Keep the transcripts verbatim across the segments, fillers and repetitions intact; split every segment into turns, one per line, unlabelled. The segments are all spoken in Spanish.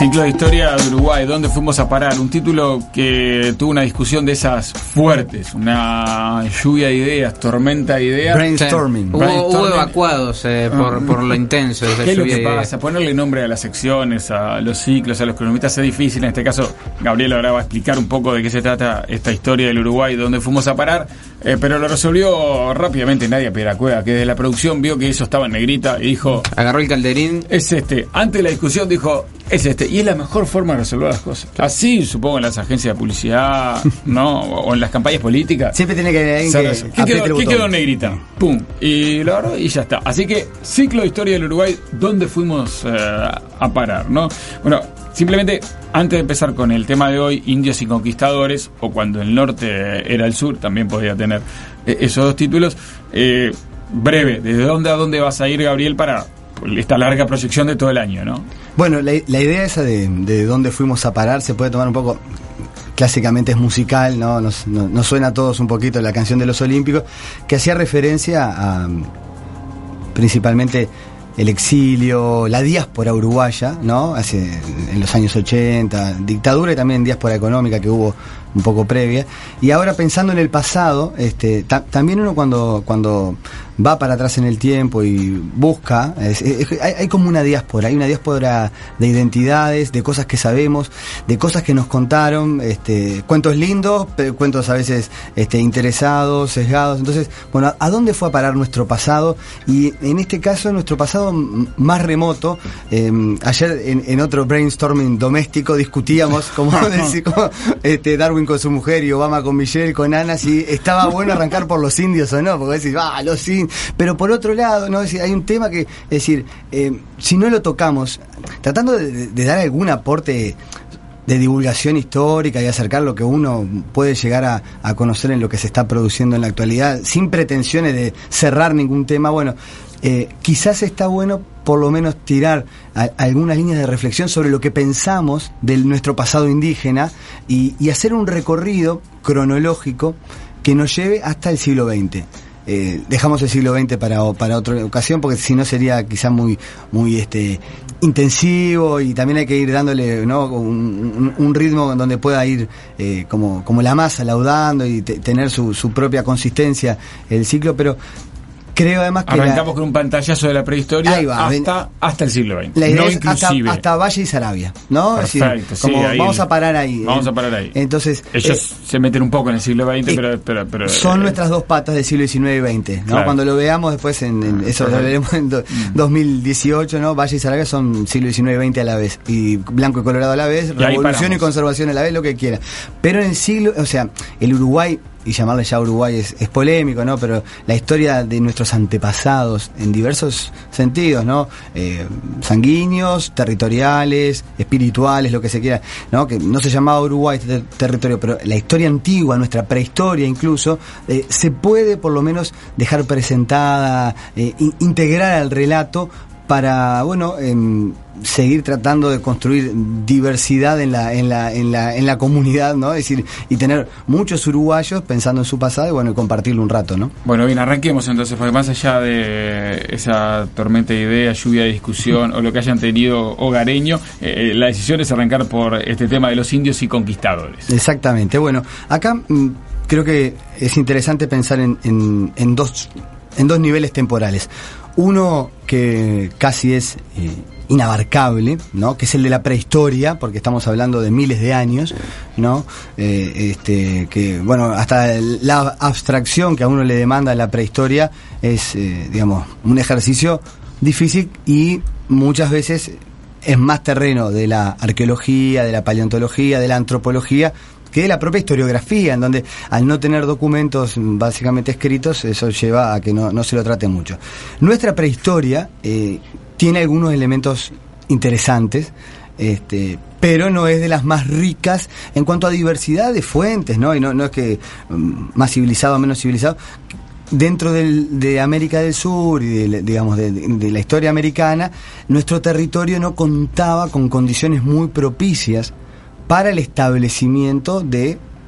Ciclo de historia de Uruguay, ¿dónde fuimos a parar? Un título que tuvo una discusión de esas fuertes, una lluvia de ideas, tormenta de ideas.
Brainstorming.
Sí. Hubo,
Brainstorming.
hubo evacuados eh, por, por lo intenso de esa
¿Qué es lo
lluvia
que
de ideas.
pasa? Ponerle nombre a las secciones, a los ciclos, a los cronometras es difícil. En este caso, Gabriel ahora va a explicar un poco de qué se trata esta historia del Uruguay, dónde fuimos a parar, eh, pero lo resolvió rápidamente Nadia Peracueva, que desde la producción vio que eso estaba en negrita y dijo...
Agarró el calderín.
Es este. Antes de la discusión dijo, es este. Y es la mejor forma de resolver las cosas. Así, supongo, en las agencias de publicidad, ¿no? O en las campañas políticas.
Siempre tiene que haber alguien
¿Qué
que
quedó,
apriete el
¿qué
botón.
quedó en negrita? Pum. Y lo agarró y ya está. Así que, ciclo de historia del Uruguay, ¿dónde fuimos eh, a parar, no? Bueno, simplemente, antes de empezar con el tema de hoy, indios y conquistadores, o cuando el norte era el sur, también podía tener eh, esos dos títulos. Eh, breve, ¿desde dónde a dónde vas a ir, Gabriel, para esta larga proyección de todo el año, ¿no?
Bueno, la, la idea esa de, de dónde fuimos a parar se puede tomar un poco, clásicamente es musical, ¿no? Nos, nos, nos suena a todos un poquito la canción de los Olímpicos, que hacía referencia a principalmente el exilio, la diáspora uruguaya, ¿no? Hace, en los años ochenta, dictadura y también diáspora económica que hubo un poco previa. Y ahora pensando en el pasado, este, ta- también uno cuando, cuando va para atrás en el tiempo y busca, es, es, hay, hay como una diáspora, hay una diáspora de identidades, de cosas que sabemos, de cosas que nos contaron, este, cuentos lindos, pero cuentos a veces este, interesados, sesgados. Entonces, bueno, ¿a dónde fue a parar nuestro pasado? Y en este caso, nuestro pasado m- más remoto. Eh, ayer en, en otro brainstorming doméstico discutíamos cómo decir, cómo, este, Darwin con su mujer y Obama con Michelle, con Ana, si estaba bueno arrancar por los indios o no, porque decís, ah, los indios. Pero por otro lado, ¿no? Es decir, hay un tema que, es decir, eh, si no lo tocamos, tratando de, de dar algún aporte de divulgación histórica y acercar lo que uno puede llegar a, a conocer en lo que se está produciendo en la actualidad, sin pretensiones de cerrar ningún tema, bueno, eh, quizás está bueno por lo menos tirar a, algunas líneas de reflexión sobre lo que pensamos de nuestro pasado indígena y, y hacer un recorrido cronológico que nos lleve hasta el siglo veinte. Eh, dejamos el siglo veinte para, para otra ocasión, porque si no sería quizás muy muy este intensivo, y también hay que ir dándole, ¿no? un, un, un ritmo donde pueda ir eh, como, como la masa laudando y te, tener su, su propia consistencia el ciclo, pero creo además que
arrancamos
la,
con un pantallazo de la prehistoria
va,
hasta, hasta el siglo veinte.
la idea
No
es
inclusive.
hasta, hasta Valle y Saravia, ¿no?
Perfecto,
es decir,
sí,
como
ahí
vamos
el-
a parar ahí.
Vamos a parar ahí.
Entonces,
Ellos
eh,
se meten un poco en el siglo veinte,
eh,
pero, pero, pero
son
eh,
nuestras dos patas del siglo diecinueve y veinte, ¿no?
Claro.
Cuando lo veamos después en, en eso lo
Correcto.
veremos en do- dos mil dieciocho, ¿no? Valle y Saravia son siglo diecinueve y veinte a la vez, y blanco y colorado a la vez,
ahí
revolución
paramos.
y conservación a la vez, lo que quiera. Pero en el siglo, o sea, el Uruguay, y llamarle ya Uruguay es, es polémico, ¿no? Pero la historia de nuestros antepasados en diversos sentidos, ¿no? Eh, sanguíneos, territoriales, espirituales, lo que se quiera, ¿no? Que no se llamaba Uruguay este ter- territorio, pero la historia antigua, nuestra prehistoria incluso, eh, se puede por lo menos dejar presentada, eh, in- integrar al relato para, bueno, em, seguir tratando de construir diversidad en la en la en la en la comunidad, ¿no? Es decir, y tener muchos uruguayos pensando en su pasado y bueno, y compartirlo un rato, ¿no?
Bueno, bien, arranquemos entonces, porque más allá de esa tormenta de ideas, lluvia de discusión o lo que hayan tenido hogareño, eh, la decisión es arrancar por este tema de los indios y conquistadores.
Exactamente. Bueno, acá mm, creo que es interesante pensar en, en, en dos en dos niveles temporales. Uno que casi es eh, inabarcable, ¿no? Que es el de la prehistoria, porque estamos hablando de miles de años, ¿no? Eh, este, que, bueno, hasta la abstracción que a uno le demanda la prehistoria es, eh, digamos, un ejercicio difícil y muchas veces es más terreno de la arqueología, de la paleontología, de la antropología, que de la propia historiografía, en donde al no tener documentos básicamente escritos, eso lleva a que no, no se lo trate mucho. Nuestra prehistoria eh, tiene algunos elementos interesantes, este, pero no es de las más ricas en cuanto a diversidad de fuentes, ¿no? Y no, no es que um, más civilizado o menos civilizado. Dentro del, de América del Sur y de, digamos de, de la historia americana, nuestro territorio no contaba con condiciones muy propicias para el establecimiento de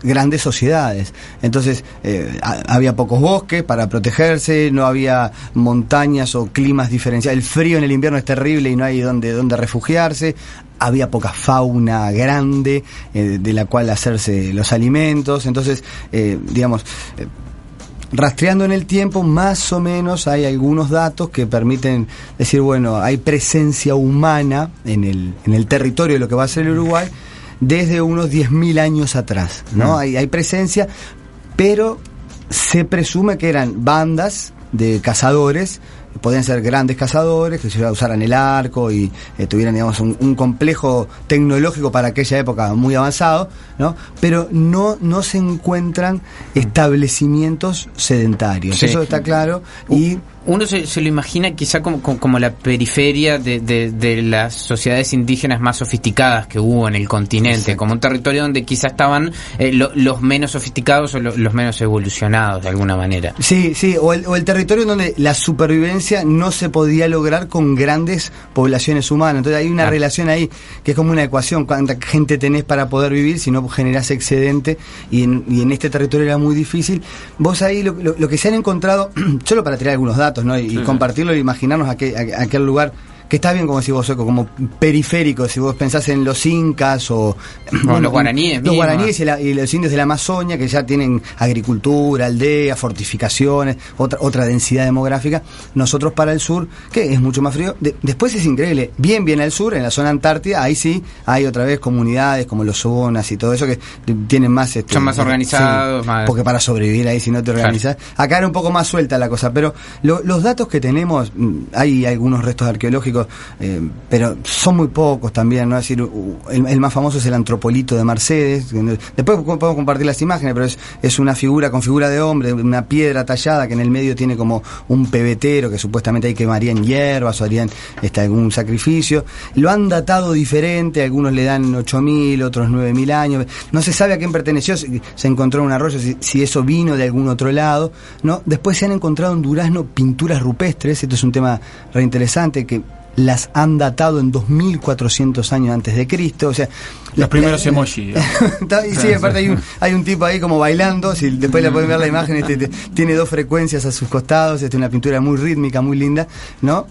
grandes sociedades. Entonces eh, a, había pocos bosques para protegerse, no había montañas o climas diferenciados. El frío en el invierno es terrible y no hay donde, donde refugiarse. Había poca fauna grande eh, de la cual hacerse los alimentos. Entonces, eh, digamos... Eh, rastreando en el tiempo, más o menos hay algunos datos que permiten decir, bueno, hay presencia humana en el, en el territorio de lo que va a ser el Uruguay desde unos diez mil años atrás, ¿no? Mm. Hay, hay presencia, pero se presume que eran bandas de cazadores, podían ser grandes cazadores que se usaran el arco y eh, tuvieran, digamos, un, un complejo tecnológico para aquella época muy avanzado, ¿no? Pero no no se encuentran establecimientos sedentarios. Sí. Eso está claro. Y
uno se, se lo imagina quizá como, como, como la periferia de, de, de las sociedades indígenas más sofisticadas que hubo en el continente, sí. Como un territorio donde quizá estaban eh, lo, los menos sofisticados o lo, los menos evolucionados de alguna manera.
Sí, sí, o el, o el territorio donde la supervivencia no se podía lograr con grandes poblaciones humanas. Entonces hay una ah. relación ahí que es como una ecuación: cuánta gente tenés para poder vivir, si no generás excedente, y en, y en este territorio era muy difícil. Vos ahí lo, lo, lo que se han encontrado, solo para tirar algunos datos, ¿no? Y, sí, y compartirlo, y imaginarnos aquel, aquel lugar que está bien, como decís vos, Soco, como periférico, si vos pensás en los incas o
bueno, los guaraníes
los mismos. guaraníes y, la, y los indios de la Amazonia, que ya tienen agricultura, aldeas, fortificaciones, otra otra densidad demográfica. Nosotros para el sur, que es mucho más frío. De, después es increíble, bien bien al sur, en la zona antártida, ahí sí hay otra vez comunidades como los zonas y todo eso que tienen más este,
son más organizados,
sí,
más...
porque para sobrevivir ahí si no te organizas, claro. Acá era un poco más suelta la cosa, pero lo, los datos que tenemos, hay algunos restos arqueológicos, Eh, pero son muy pocos también, ¿no? Es decir, el, el más famoso es el Antropolito de Mercedes. Después podemos compartir las imágenes, pero es, es una figura con figura de hombre, una piedra tallada que en el medio tiene como un pebetero que supuestamente ahí quemarían hierbas o harían este, algún sacrificio. Lo han datado diferente, algunos le dan ocho mil, otros nueve mil años. No se sabe a quién perteneció, se, se encontró en un arroyo, si, si eso vino de algún otro lado, ¿no? Después se han encontrado en Durazno pinturas rupestres. Esto es un tema reinteresante, que las han datado en dos mil cuatrocientos años antes de Cristo, o sea,
los primeros emojis.
Y sí, aparte hay un, hay un tipo ahí como bailando, si después le pueden ver la imagen, este, este, tiene dos frecuencias a sus costados, este, una pintura muy rítmica, muy linda, ¿no?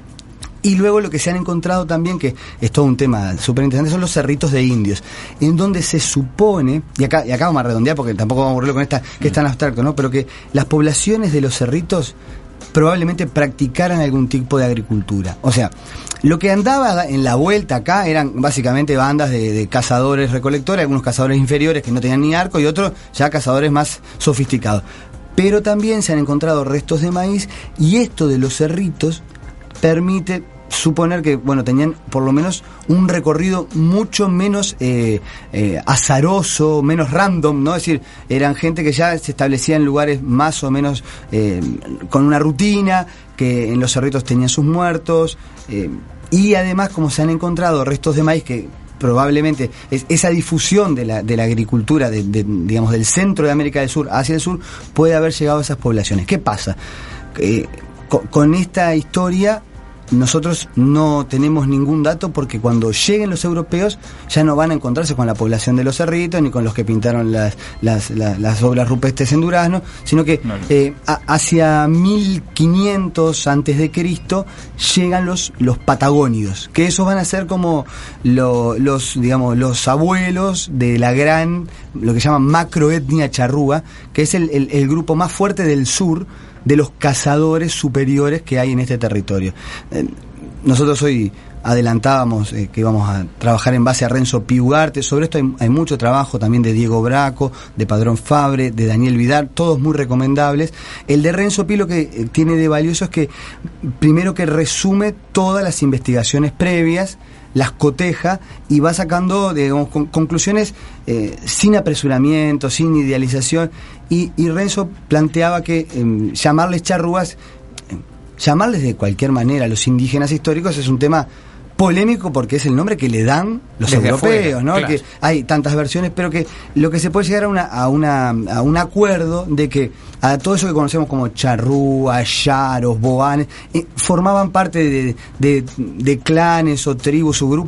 Y luego lo que se han encontrado también, que es todo un tema súper interesante, son los cerritos de indios, en donde se supone, y acá, y acá vamos a redondear porque tampoco vamos a aburrirlo con esta, que es tan abstracto, ¿no? Pero que las poblaciones de los cerritos probablemente practicaran algún tipo de agricultura. O sea, lo que andaba en la vuelta acá eran básicamente bandas de, de cazadores recolectores, algunos cazadores inferiores que no tenían ni arco y otros ya cazadores más sofisticados. Pero también se han encontrado restos de maíz, y esto de los cerritos permite suponer que, bueno, tenían por lo menos un recorrido mucho menos eh, eh, azaroso, menos random, ¿no? Es decir, eran gente que ya se establecía en lugares más o menos eh, con una rutina, que en los cerritos tenían sus muertos, eh, y además, como se han encontrado restos de maíz, que probablemente es esa difusión de la, de la agricultura de, de, digamos, del centro de América del Sur hacia el sur, puede haber llegado a esas poblaciones. ¿Qué pasa? Eh, con, con esta historia nosotros no tenemos ningún dato, porque cuando lleguen los europeos ya no van a encontrarse con la población de los cerritos ni con los que pintaron las las, las, las obras rupestres en Durazno, sino que no, no. Eh, a, hacia mil quinientos antes de Cristo llegan los los patagónidos, que esos van a ser como lo, los digamos los abuelos de la gran, lo que llaman macroetnia charrúa, que es el, el, el grupo más fuerte del sur de los cazadores superiores que hay en este territorio. Eh, nosotros hoy adelantábamos eh, que íbamos a trabajar en base a Renzo Pi Ugarte. Sobre esto hay, hay mucho trabajo también de Diego Braco, de Padrón Fabre, de Daniel Vidal, todos muy recomendables. El de Renzo Pi lo que eh, tiene de valioso es que, primero, que resume todas las investigaciones previas, las coteja y va sacando, digamos, con, conclusiones eh, sin apresuramiento, sin idealización, y, y Renzo planteaba que eh, llamarles charrúas, eh, llamarles de cualquier manera a los indígenas históricos es un tema polémico, porque es el nombre que le dan los Desde europeos, afuera, ¿no? Claro. Que hay tantas versiones, pero que lo que se puede llegar a una a una a un acuerdo de que a todo eso que conocemos como charrúa, yaros, boanes, eh, formaban parte de, de, de clanes o tribus o grupos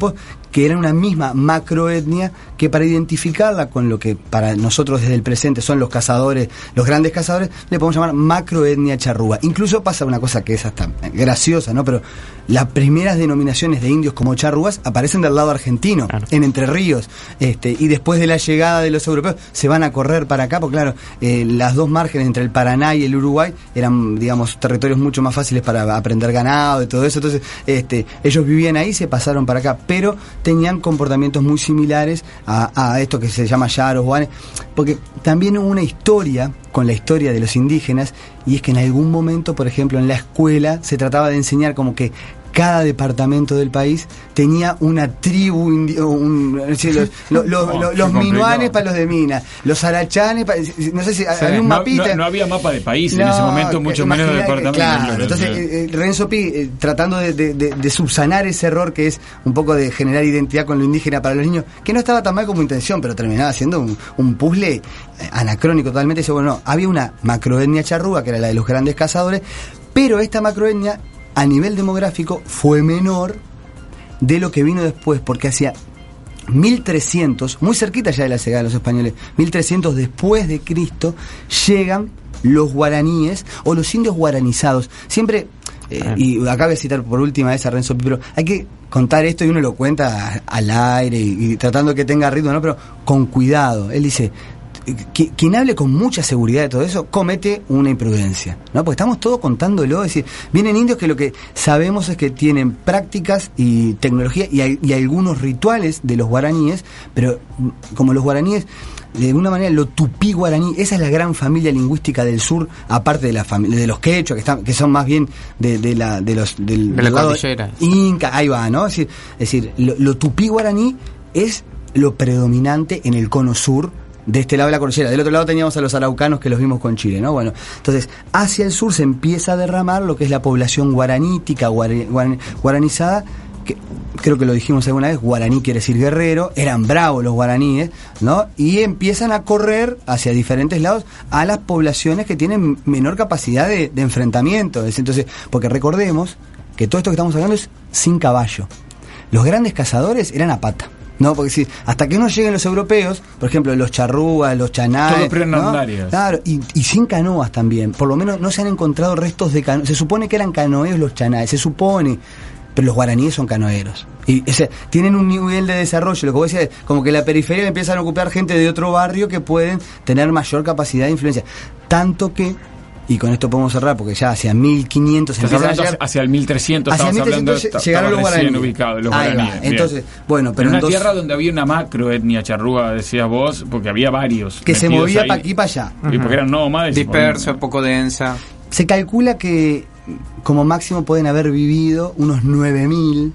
que era una misma macroetnia que para identificarla con lo que para nosotros desde el presente son los cazadores, los grandes cazadores, le podemos llamar macroetnia charrúa. Incluso pasa una cosa que es hasta graciosa, ¿no? Pero las primeras denominaciones de indios como charrúas aparecen del lado argentino, claro, en Entre Ríos, este, y después de la llegada de los europeos se van a correr para acá, porque claro, eh, las dos márgenes entre el Paraná y el Uruguay eran, digamos, territorios mucho más fáciles para aprender ganado y todo eso, entonces este, ellos vivían ahí, se pasaron para acá, pero tenían comportamientos muy similares a, a esto que se llama yaros, guanes, porque también hubo una historia con la historia de los indígenas, y es que en algún momento, por ejemplo, en la escuela se trataba de enseñar como que cada departamento del país tenía una tribu, indi- un, es decir, los, los, los, los, los minuanes para los de Minas, los arachanes, pa, no sé si sí, había un
no,
mapita.
No, no había mapa de país
no,
en ese momento, mucho menos de departamento.
Claro, entonces eh, Renzo Pi, eh, tratando de, de, de, de subsanar ese error que es un poco de generar identidad con lo indígena para los niños, que no estaba tan mal como intención, pero terminaba siendo un, un puzzle eh, anacrónico totalmente. Dice, bueno, no, había una macroetnia charrúa, que era la de los grandes cazadores, pero esta macroetnia a nivel demográfico fue menor de lo que vino después, porque hacia mil trescientos, muy cerquita ya de la llegada de los españoles, mil trescientos después de Cristo, llegan los guaraníes o los indios guaranizados. Siempre, eh, y acá voy a citar por última vez a Renzo Pi, pero hay que contar esto y uno lo cuenta al aire y, y tratando que tenga ritmo, ¿no? Pero con cuidado. Él dice, quien hable con mucha seguridad de todo eso comete una imprudencia, ¿no? Porque estamos todos contándolo, es decir, vienen indios que lo que sabemos es que tienen prácticas y tecnología y, hay, y algunos rituales de los guaraníes, pero como los guaraníes, de alguna manera, lo tupí guaraní, esa es la gran familia lingüística del sur, aparte de la familia de los quechua, que están, que son más bien de, de la de los del,
de la cordillera
inca, ahí va, ¿no? Es decir, es decir, lo, lo tupí guaraní es lo predominante en el cono sur de este lado de la cordillera. Del otro lado teníamos a los araucanos, que los vimos con Chile, ¿no? Bueno, entonces, hacia el sur se empieza a derramar lo que es la población guaranítica, guar, guar, guaranizada, que creo que lo dijimos alguna vez, guaraní quiere decir guerrero, eran bravos los guaraníes, ¿no? Y empiezan a correr hacia diferentes lados a las poblaciones que tienen menor capacidad de, de enfrentamiento. Entonces, porque recordemos que todo esto que estamos hablando es sin caballo. Los grandes cazadores eran a pata. No, porque si hasta que no lleguen los europeos, por ejemplo, los charrúas, los chanaes, ¿no? Claro, y, y sin canoas también. Por lo menos no se han encontrado restos de canoas. Se supone que eran canoeros los chanaes, se supone, pero los guaraníes son canoeros. Y ese, tienen un nivel de desarrollo, lo que vos decías, como que la periferia empiezan a ocupar gente de otro barrio que pueden tener mayor capacidad de influencia. Tanto que, y con esto podemos cerrar, porque ya hacia mil quinientos
empiezan a llegar, hacia el mil trescientos
hacia
estamos
mil trescientos
hablando,
llegaron los guaraníes
ubicados, los
Ahí
guaraníes.
Va. Entonces, bueno, pero
en una
en dos,
tierra donde había una macroetnia charrúa, decías vos, porque había varios
que se movía para aquí y para allá,
y porque eran nómades,
dispersa, poco densa.
Se calcula que como máximo pueden haber vivido unos nueve mil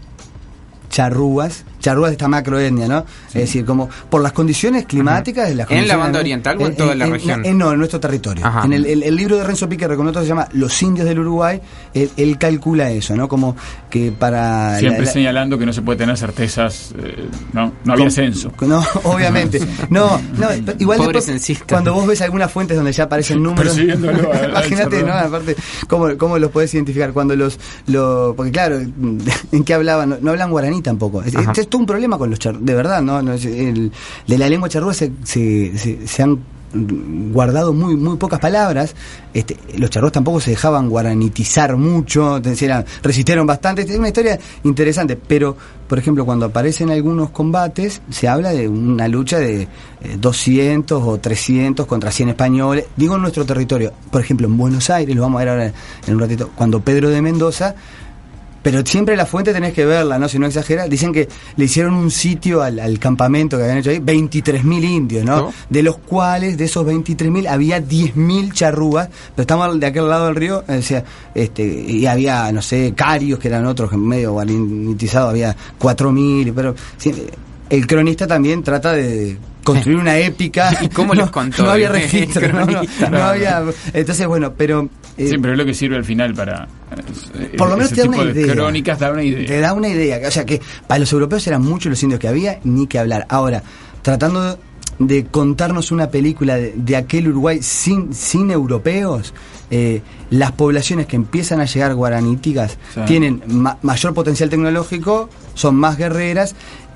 charrúas, charrúas de esta macroetnia, ¿no? Sí. Es decir, como por las condiciones climáticas de las
¿En la banda oriental o en toda
en,
la
en,
región?
En, no, en nuestro territorio. Ajá. En el, el, el libro de Renzo Pi, que reconoce, se llama Los indios del Uruguay, él, él calcula eso, ¿no? Como que para...
Siempre
la, la,
señalando que no se puede tener certezas, eh, no, no había censo.
No, obviamente. No, no, igual
después,
cuando vos ves algunas fuentes donde ya aparecen números, imagínate, ¿no? Aparte, ¿cómo, cómo los podés identificar? Cuando los, los... Porque claro, ¿en qué hablaban? No, no hablan guaraní tampoco. Es, es todo un problema con los charrúas, de verdad, ¿no? no es, el, de la lengua charrúa se, se, se, se han guardado muy muy pocas palabras. Este, los charrúas tampoco se dejaban guaranitizar mucho, eran, resistieron bastante. Es una historia interesante, pero por ejemplo cuando aparecen algunos combates se habla de una lucha de eh, doscientos o trescientos contra cien españoles, digo en nuestro territorio. Por ejemplo en Buenos Aires, lo vamos a ver ahora en un ratito, cuando Pedro de Mendoza, pero siempre la fuente tenés que verla, ¿no? Si no exageras, dicen que le hicieron un sitio al, al campamento que habían hecho ahí, veintitrés mil indios, ¿no? ¿No? De los cuales, de esos veintitrés mil, había diez mil charrúas, pero estamos de aquel lado del río, o sea, este, y había, no sé, carios, que eran otros medio guaranitizados, había cuatro mil, pero sí, el cronista también trata de construir una épica.
¿Y cómo los contó?
No había registro, no, no, no había. Entonces, bueno, pero...
Eh, sí, pero es lo que sirve al final para... Eh,
por lo menos te da una idea.
Crónicas da una idea.
Te da una idea. O sea, que para los europeos eran muchos los indios que había, ni que hablar. Ahora, tratando de contarnos una película de, de aquel Uruguay sin, sin europeos, eh, las poblaciones que empiezan a llegar guaraníticas, sí, tienen ma- mayor potencial tecnológico, son más guerreras,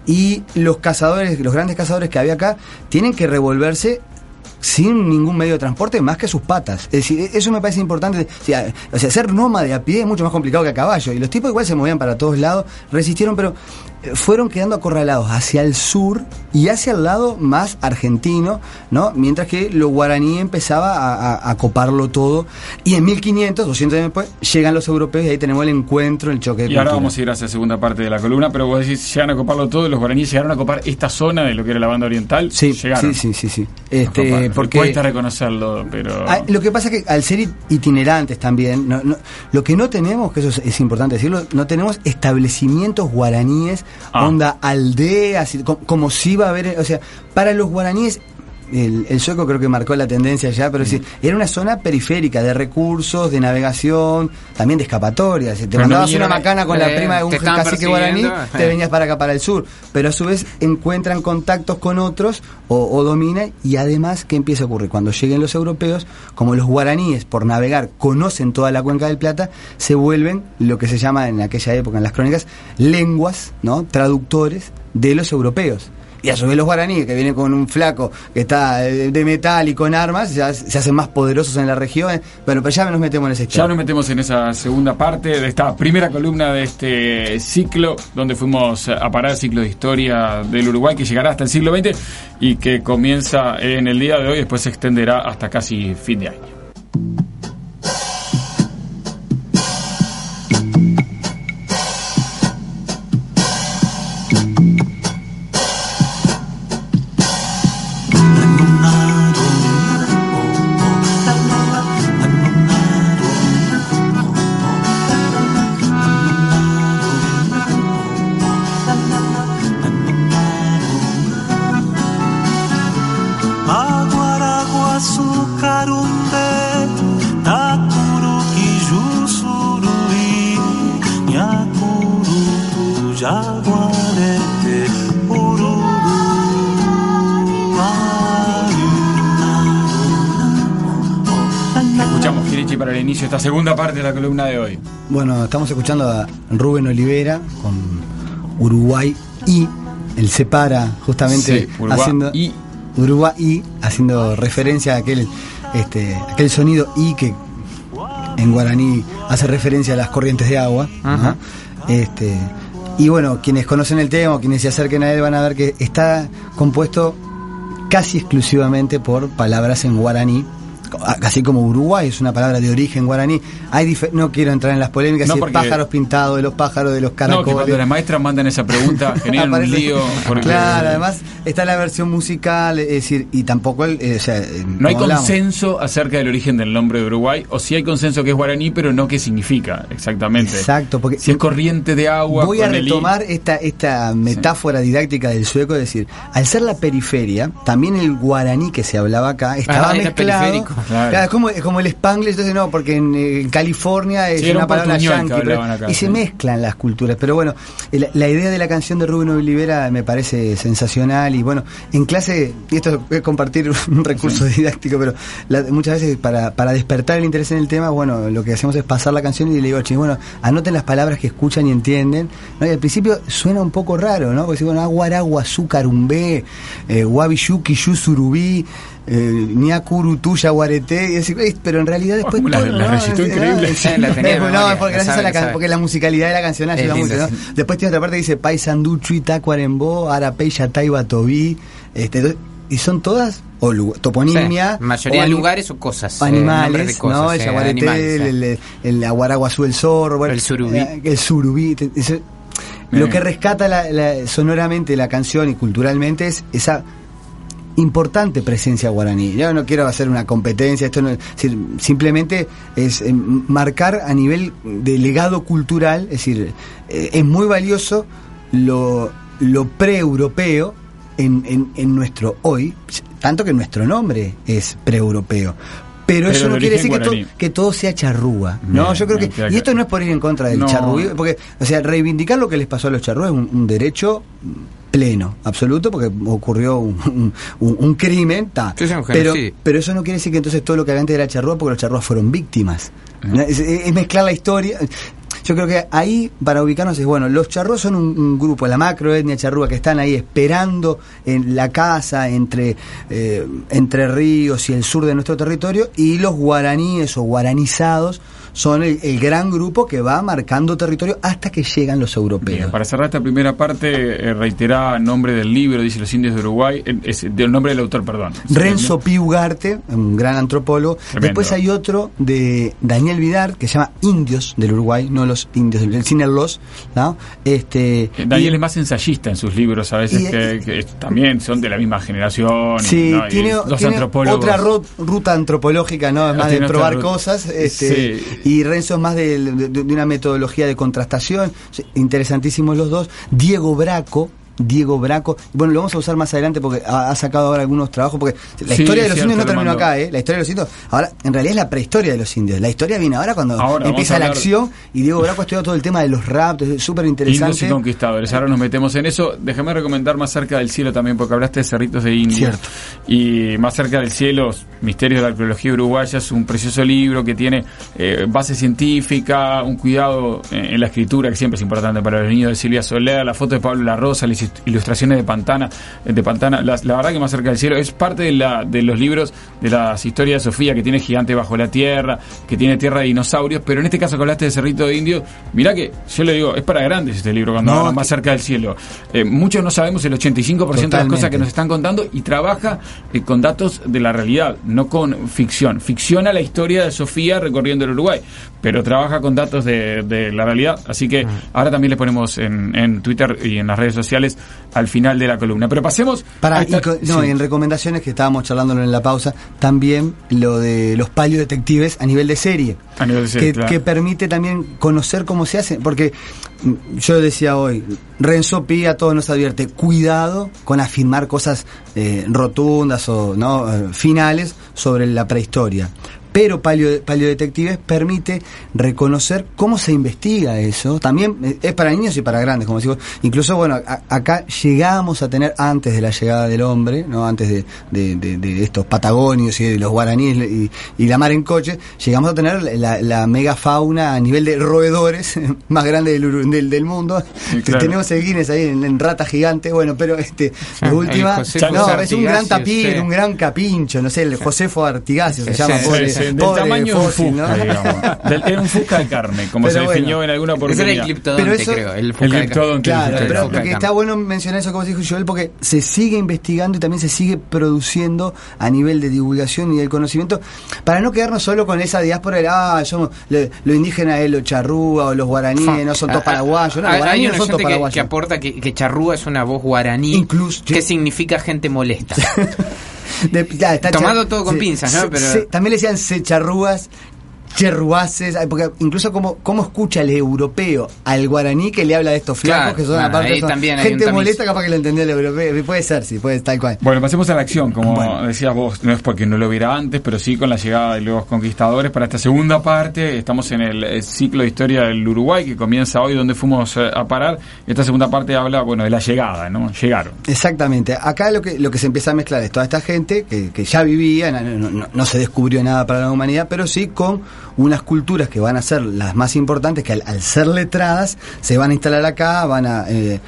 y los cazadores, los grandes cazadores que había acá, tienen que revolverse sin ningún medio de transporte más que sus patas. Es decir, eso me parece importante. O sea, o sea, ser nómade a pie es mucho más complicado que a caballo. Y los tipos igual se movían para todos lados, resistieron, pero fueron quedando acorralados hacia el sur y hacia el lado más argentino, ¿no? Mientras que lo guaraní empezaba a, a, a coparlo todo. Y en mil quinientos, doscientos años después, llegan los europeos y ahí tenemos el encuentro, el choque de
Y
cultura.
ahora vamos a ir hacia la segunda parte de la columna, pero vos decís, llegan a coparlo todo, los guaraníes llegaron a copar esta zona de lo que era la banda oriental.
Sí,
llegaron.
sí, sí, sí, sí. Este, porque
cuesta reconocerlo, pero...
Ah, lo que pasa es que al ser itinerantes también, no, no, lo que no tenemos, que eso es, es importante decirlo, no tenemos establecimientos guaraníes, ah. onda aldeas, como, como si iba a haber, o sea, para los guaraníes, el, el sueco creo que marcó la tendencia ya, pero mm. sí, era una zona periférica de recursos, de navegación, también de escapatorias. Te pero mandabas no una macana con eh, la prima de un cacique guaraní, eh. te venías para acá, para el sur, pero a su vez encuentran contactos con otros o, o dominan, y además, ¿qué empieza a ocurrir? Cuando lleguen los europeos, como los guaraníes por navegar conocen toda la cuenca del Plata, se vuelven lo que se llama en aquella época en las crónicas lenguas, ¿no? Traductores de los europeos. Y a su vez los guaraníes, que vienen con un flaco que está de metal y con armas, ya se hacen más poderosos en la región. Bueno, pero ya nos metemos en esa historia.
Ya nos metemos en esa segunda parte de esta primera columna de este ciclo, donde fuimos a parar el ciclo de historia del Uruguay, que llegará hasta el siglo veinte y que comienza en el día de hoy, y después se extenderá hasta casi fin de año. Para el inicio de esta segunda parte de la columna de hoy.
Bueno, estamos escuchando a Rubén Olivera con Uruguay y él se para justamente
sí, Uruguay
haciendo
y
Uruguay y haciendo referencia a aquel este aquel sonido y que en guaraní hace referencia a las corrientes de agua, ¿no? Este y bueno, quienes conocen el tema o quienes se acerquen a él van a ver que está compuesto casi exclusivamente por palabras en guaraní. Así como Uruguay es una palabra de origen guaraní, hay dif- no quiero entrar en las polémicas, no, si porque... pájaros pintados, de los pájaros, de los caracoles.
No, que cuando las maestras mandan esa pregunta generan un lío. Porque...
Claro, además está la versión musical, es decir, y tampoco el, eh, o sea,
no hay consenso hablamos. acerca del origen del nombre de Uruguay, o si sí hay consenso que es guaraní, pero no qué significa exactamente.
Exacto, porque
si es corriente de agua.
Voy a retomar el... esta esta metáfora sí. didáctica del sueco, es decir, al ser la periferia, también el guaraní que se hablaba acá estaba ah, mezclado. Claro. Claro, es como, es como el Spanglish, entonces no, porque en, en California es sí, una un palabra yankee, pero, acá, y sí. se mezclan las culturas. Pero bueno, la, la idea de la canción de Rubén Olivera me parece sensacional. Y bueno, en clase, y esto es compartir un recurso sí. didáctico, pero la, muchas veces para, para despertar el interés en el tema, bueno, lo que hacemos es pasar la canción y le digo, che, bueno, anoten las palabras que escuchan y entienden, ¿no? Y al principio suena un poco raro, ¿no? Porque si bueno, aguaragua, azúcarumbé, eh, guabiyuki, yusurubí, Eh, Niakuru, Tuya, Guareté, y decir, pero en realidad después
oh,
todo,
la, la
¿no?
recitó no, increíble.
Sí, la tenía no, memoria, porque, gracias sabe, a la, porque la musicalidad de la canción ayuda mucho, ¿no? Sí. Después tiene otra parte que dice Paisanduchu, Itacuarembó, Arapey, Yatay, Batobí, este, y son todas o toponimia,
sí, mayoría de lugares o cosas,
animales,
eh, de cosas,
¿no? El Yaguareté, el, el, el, el Aguaraguazú, el zorro, bueno,
el surubí,
eh, el surubí, ese, lo que rescata la, la, sonoramente la canción y culturalmente es esa importante presencia guaraní. Yo no quiero hacer una competencia, esto no, es decir, simplemente es eh, marcar a nivel de legado cultural, es decir, eh, es muy valioso lo, lo pre-europeo en, en, en nuestro hoy, tanto que nuestro nombre es pre-europeo. Pero, Pero eso no quiere decir que, to, que todo sea charrúa, ¿no? Bien, yo creo que... Bien, y esto no es por ir en contra del no. charrúa, porque, o sea, reivindicar lo que les pasó a los charrúas es un, un derecho pleno, absoluto, porque ocurrió un, un, un crimen, ta.
Sí, un
pero, pero eso no quiere decir que entonces todo lo que había antes era charrúa, porque los charrúas fueron víctimas. Uh-huh. Es, es mezclar la historia... yo creo que ahí, para ubicarnos, es bueno, los charrúas son un, un grupo, la macroetnia charrúa, que están ahí esperando en la casa entre, eh, entre ríos y el sur de nuestro territorio, y los guaraníes o guaranizados son el, el gran grupo que va marcando territorio hasta que llegan los europeos.
Bien, para cerrar esta primera parte, eh, reiterá el nombre del libro, dice Los Indios de Uruguay, eh, es, el nombre del autor, perdón.
Renzo Pi Ugarte, un gran antropólogo. Tremendo. Después hay otro de Daniel Vidar, que se llama Indios del Uruguay, no los indios, el cine los, ¿no? Este,
Daniel
y,
es más ensayista en sus libros, a veces, y, que, que también son de la misma generación.
Sí,
¿no?
tiene,
los
tiene
antropólogos,
otra ru- ruta antropológica, ¿no? Es más de probar ruta. cosas. Este, sí. Y Renzo es más de, de, de una metodología de contrastación. Interesantísimos los dos. Diego Braco. Diego Braco, bueno, lo vamos a usar más adelante porque ha, ha sacado ahora algunos trabajos, porque la sí, historia de los cierto, indios no terminó acá, ¿eh? La historia de los indios, ahora, en realidad es la prehistoria de los indios. La historia viene ahora cuando ahora, empieza la acción, y Diego Braco ha estudiado todo el tema de los raps, es súper interesante.
Indios y conquistadores, ahora nos metemos en eso. Déjame recomendar Más cerca del cielo también, porque hablaste de Cerritos de Indio.
Cierto.
Y Más cerca del cielo, Misterios de la arqueología uruguaya, es un precioso libro que tiene eh, base científica, un cuidado en, en la escritura, que siempre es importante para los niños, de Silvia Soler, la foto de Pablo La Rosa, las ilustraciones de Pantana, de Pantana. La, la verdad que Más cerca del cielo es parte de, la, de los libros de las historias de Sofía, que tiene Gigante bajo la tierra, que tiene Tierra de dinosaurios, pero en este caso que hablaste de Cerrito de Indio, mirá que yo le digo, es para grandes este libro cuando no, hablan Más cerca del cielo. Eh, muchos no sabemos el ochenta y cinco por ciento Totalmente. De las cosas que nos están contando, y trabaja eh, con datos de la realidad, no con ficción. Ficciona la historia de Sofía recorriendo el Uruguay, pero trabaja con datos de, de la realidad, así que ahora también le ponemos en, en Twitter y en las redes sociales al final de la columna. Pero pasemos
para
esta,
y con, no, sí. en recomendaciones que estábamos charlándolo en la pausa, también lo de los paleodetectives a nivel de serie,
a nivel de serie
que,
claro.
que permite también conocer cómo se hace, porque yo decía hoy, Renzo Pi a todos nos advierte, cuidado con afirmar cosas eh, rotundas o no eh, finales sobre la prehistoria. Pero Paleo, Paleodetectives permite reconocer cómo se investiga eso. También es para niños y para grandes, como decimos. Incluso, bueno, a, acá llegamos a tener, antes de la llegada del hombre, no antes de, de, de, de estos patagonios y de los guaraníes y, y la mar en coche, llegamos a tener la, la megafauna a nivel de roedores más grande del, del, del mundo. Sí, claro. Tenemos el Guinness ahí en, en rata gigante, bueno, pero este la última, no, es un gran tapir, sí. un gran capincho, no sé, el Josefo Artigasio sí, se llama,
sí,
pobre.
Sí, sí. Del Pobre tamaño fósil, de un fusca, ¿no? Digamos. Del, era un fusca de carne, como pero se definió bueno, en alguna oportunidad.
Ese era el Cliptodonte,
eso,
creo. El
fusca
el
de claro, pero lo que está bueno mencionar eso, como dijo Joel, porque se sigue investigando y también se sigue produciendo a nivel de divulgación y del conocimiento, para no quedarnos solo con esa diáspora de, ah, somos lo, lo indígena es los charrúa o los guaraníes, no son todos paraguayos. No, los guaraníes no son todos paraguayos.
Que aporta que, que charrúa es una voz guaraní, incluso, que sí. significa gente molesta.
De, ya, está
tomado
char-
todo con
se,
pinzas, ¿no?
Se,
Pero
se, también le decían secharrúas, cherruaces, porque incluso como, como escucha el europeo al guaraní que le habla de estos flacos, claro, que son bueno, aparte son gente molesta, capaz que lo entendía el europeo. Puede ser, sí, puede tal cual.
Bueno, pasemos a la acción, como bueno. decías vos, no es porque no lo hubiera antes, pero sí con la llegada de los conquistadores. Para esta segunda parte, estamos en el, el ciclo de historia del Uruguay, que comienza hoy, donde fuimos eh, a parar. Esta segunda parte habla, bueno, de la llegada, ¿no? Llegaron.
Exactamente. Acá lo que lo que se empieza a mezclar es toda esta gente que, que ya vivía, no, no, no, no se descubrió nada para la humanidad, pero sí con unas culturas que van a ser las más importantes, que al, al ser letradas se van a instalar acá, van a eh,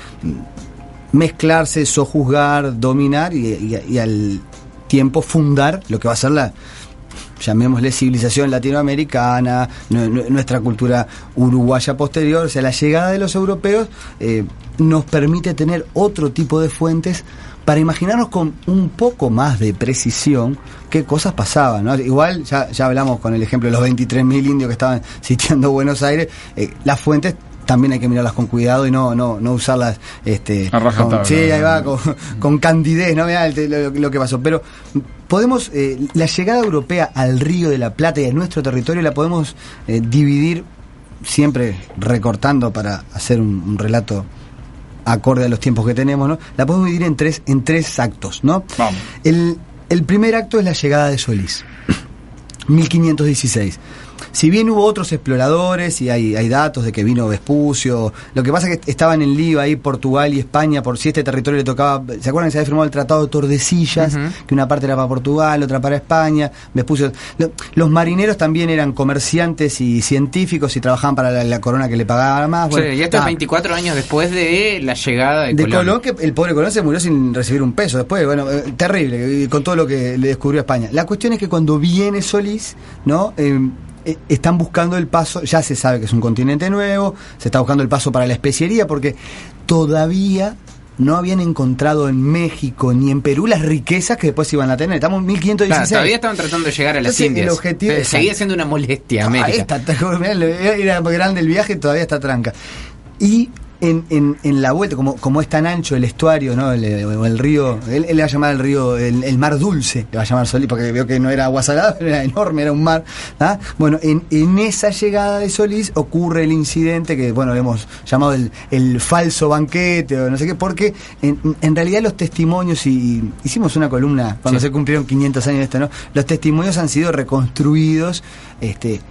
mezclarse, sojuzgar, dominar y, y, y al tiempo fundar lo que va a ser la, llamémosle, civilización latinoamericana, nuestra cultura uruguaya posterior. O sea, la llegada de los europeos eh, nos permite tener otro tipo de fuentes para imaginarnos con un poco más de precisión qué cosas pasaban, ¿no? Igual, ya, ya hablamos con el ejemplo de los veintitrés mil indios que estaban sitiando Buenos Aires, eh, las fuentes también hay que mirarlas con cuidado y no no no usarlas este con, sí, ahí va, con, con candidez, no mirá lo, lo que pasó, pero podemos eh, la llegada europea al Río de la Plata y a nuestro territorio la podemos eh, dividir, siempre recortando para hacer un, un relato acorde a los tiempos que tenemos, ¿no? La podemos dividir en tres en tres actos, ¿no?
Vamos.
El el primer acto es la llegada de Solís, mil quinientos dieciséis. si bien hubo otros exploradores y hay, hay datos de que vino Vespucio, lo que pasa es que estaban en lío ahí Portugal y España por si este territorio le tocaba. ¿Se acuerdan que se había firmado el Tratado de Tordesillas? Uh-huh. Que una parte era para Portugal, otra para España. Vespucio. Lo, los marineros también eran comerciantes y científicos y trabajaban para la, la corona que le pagaba más. Bueno,
sí, y esto es veinticuatro años después de la llegada de, de Colón.
Colón, que el pobre Colón se murió sin recibir un peso. Después, bueno, eh, terrible, con todo lo que le descubrió España. La cuestión es que cuando viene Solís, ¿no? Eh, están buscando el paso, ya se sabe que es un continente nuevo, se está buscando el paso para la especiería, porque todavía no habían encontrado en México ni en Perú las riquezas que después iban a tener. Estamos en mil quinientos dieciséis.
Claro, todavía estaban tratando de llegar a las
Entonces,
Indias.
El objetivo,
Pero seguía siendo una molestia América.
Ahí está, era grande el viaje, todavía está tranca. Y En, en, en la vuelta, como, como es tan ancho el estuario, ¿no? El, el, el río, él, él le va a llamar el río, el, el mar dulce, le va a llamar Solís, porque veo que no era agua salada, pero era enorme, era un mar. ¿Ah? Bueno, en, en esa llegada de Solís ocurre el incidente que, bueno, le hemos llamado el, el falso banquete, o no sé qué, porque en, en realidad los testimonios, y hicimos una columna cuando sí. se cumplieron quinientos años de esto, ¿no? Los testimonios han sido reconstruidos, este...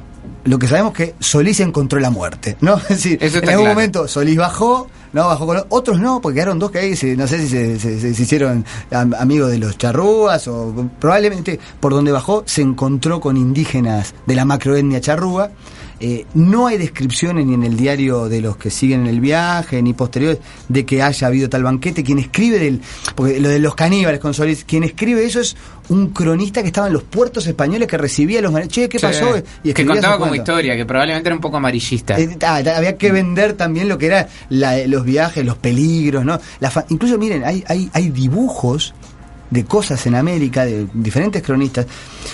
Lo que sabemos es que Solís encontró la muerte, ¿no? Es decir, en algún claro. momento Solís bajó, no bajó con los, otros no, porque quedaron dos que ahí, se, no sé si se, se, se, se hicieron am, amigos de los charrúas, o probablemente por donde bajó se encontró con indígenas de la macroetnia charrúa. Eh, no hay descripciones ni en el diario de los que siguen en el viaje ni posteriores de que haya habido tal banquete. Quien escribe del, porque lo de los caníbales con Solís, quien escribe eso es un cronista que estaba en los puertos españoles, que recibía a los marineros. Che, ¿qué sí, pasó?
Y que contaba como historia, que probablemente era un poco amarillista.
Eh, ah, había que vender también lo que era la, los viajes, los peligros, ¿no? La fa- incluso miren, hay, hay, hay dibujos de cosas en América de diferentes cronistas.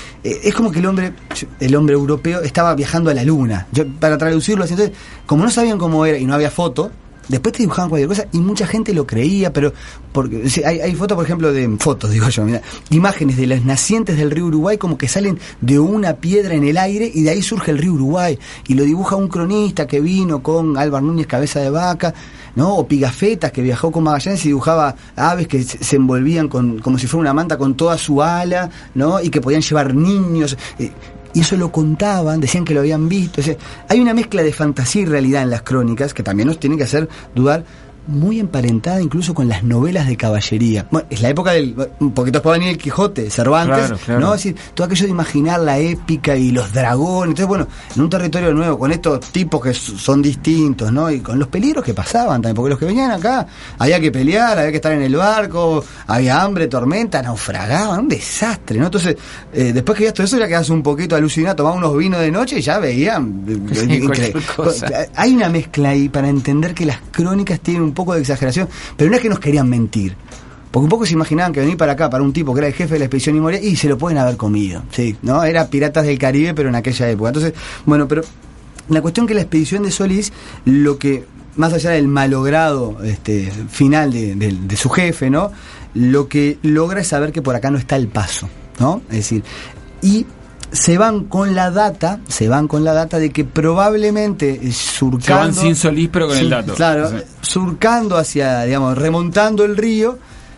Es como que el hombre el hombre europeo estaba viajando a la luna. Yo, para traducirlo así, entonces, como no sabían cómo era y no había foto, después te dibujaban cualquier cosa y mucha gente lo creía, pero porque hay, hay fotos, por ejemplo, de fotos, digo yo, mira, imágenes de las nacientes del río Uruguay como que salen de una piedra en el aire y de ahí surge el río Uruguay, y lo dibuja un cronista que vino con Álvar Núñez Cabeza de Vaca, ¿no? O Pigafetta, que viajó con Magallanes y dibujaba aves que se, se envolvían con como si fuera una manta con toda su ala, ¿no? Y que podían llevar niños. Eh, y eso lo contaban, decían que lo habían visto. O sea, hay una mezcla de fantasía y realidad en las crónicas que también nos tiene que hacer dudar, muy emparentada incluso con las novelas de caballería. Bueno, es la época del... un poquito después va a venir el Quijote, Cervantes, claro, claro. ¿no? Es decir, todo aquello de imaginar la épica y los dragones. Entonces, bueno, en un territorio nuevo, con estos tipos que son distintos, ¿no? Y con los peligros que pasaban también, porque los que venían acá, había que pelear, había que estar en el barco, había hambre, tormenta, naufragaban, un desastre, ¿no? Entonces, eh, después que veías todo eso, ya quedas un poquito alucinado, tomaban unos vinos de noche y ya veían...
Sí, incre- cosa.
Hay una mezcla ahí para entender que las crónicas tienen un un poco de exageración, pero no es que nos querían mentir, porque un poco se imaginaban que venir para acá para un tipo que era el jefe de la expedición y moría, y se lo pueden haber comido, sí, ¿no? Era Piratas del Caribe, pero en aquella época. Entonces, bueno, pero la cuestión que la expedición de Solís, lo que, más allá del malogrado este, final de, de, de su jefe, ¿no? Lo que logra es saber que por acá no está el paso, ¿no? Es decir, y se van con la data, se van con la data de que probablemente surcando... Se
van sin Solís, pero con
sí,
el dato.
Claro,
sí.
surcando hacia, digamos, remontando el río,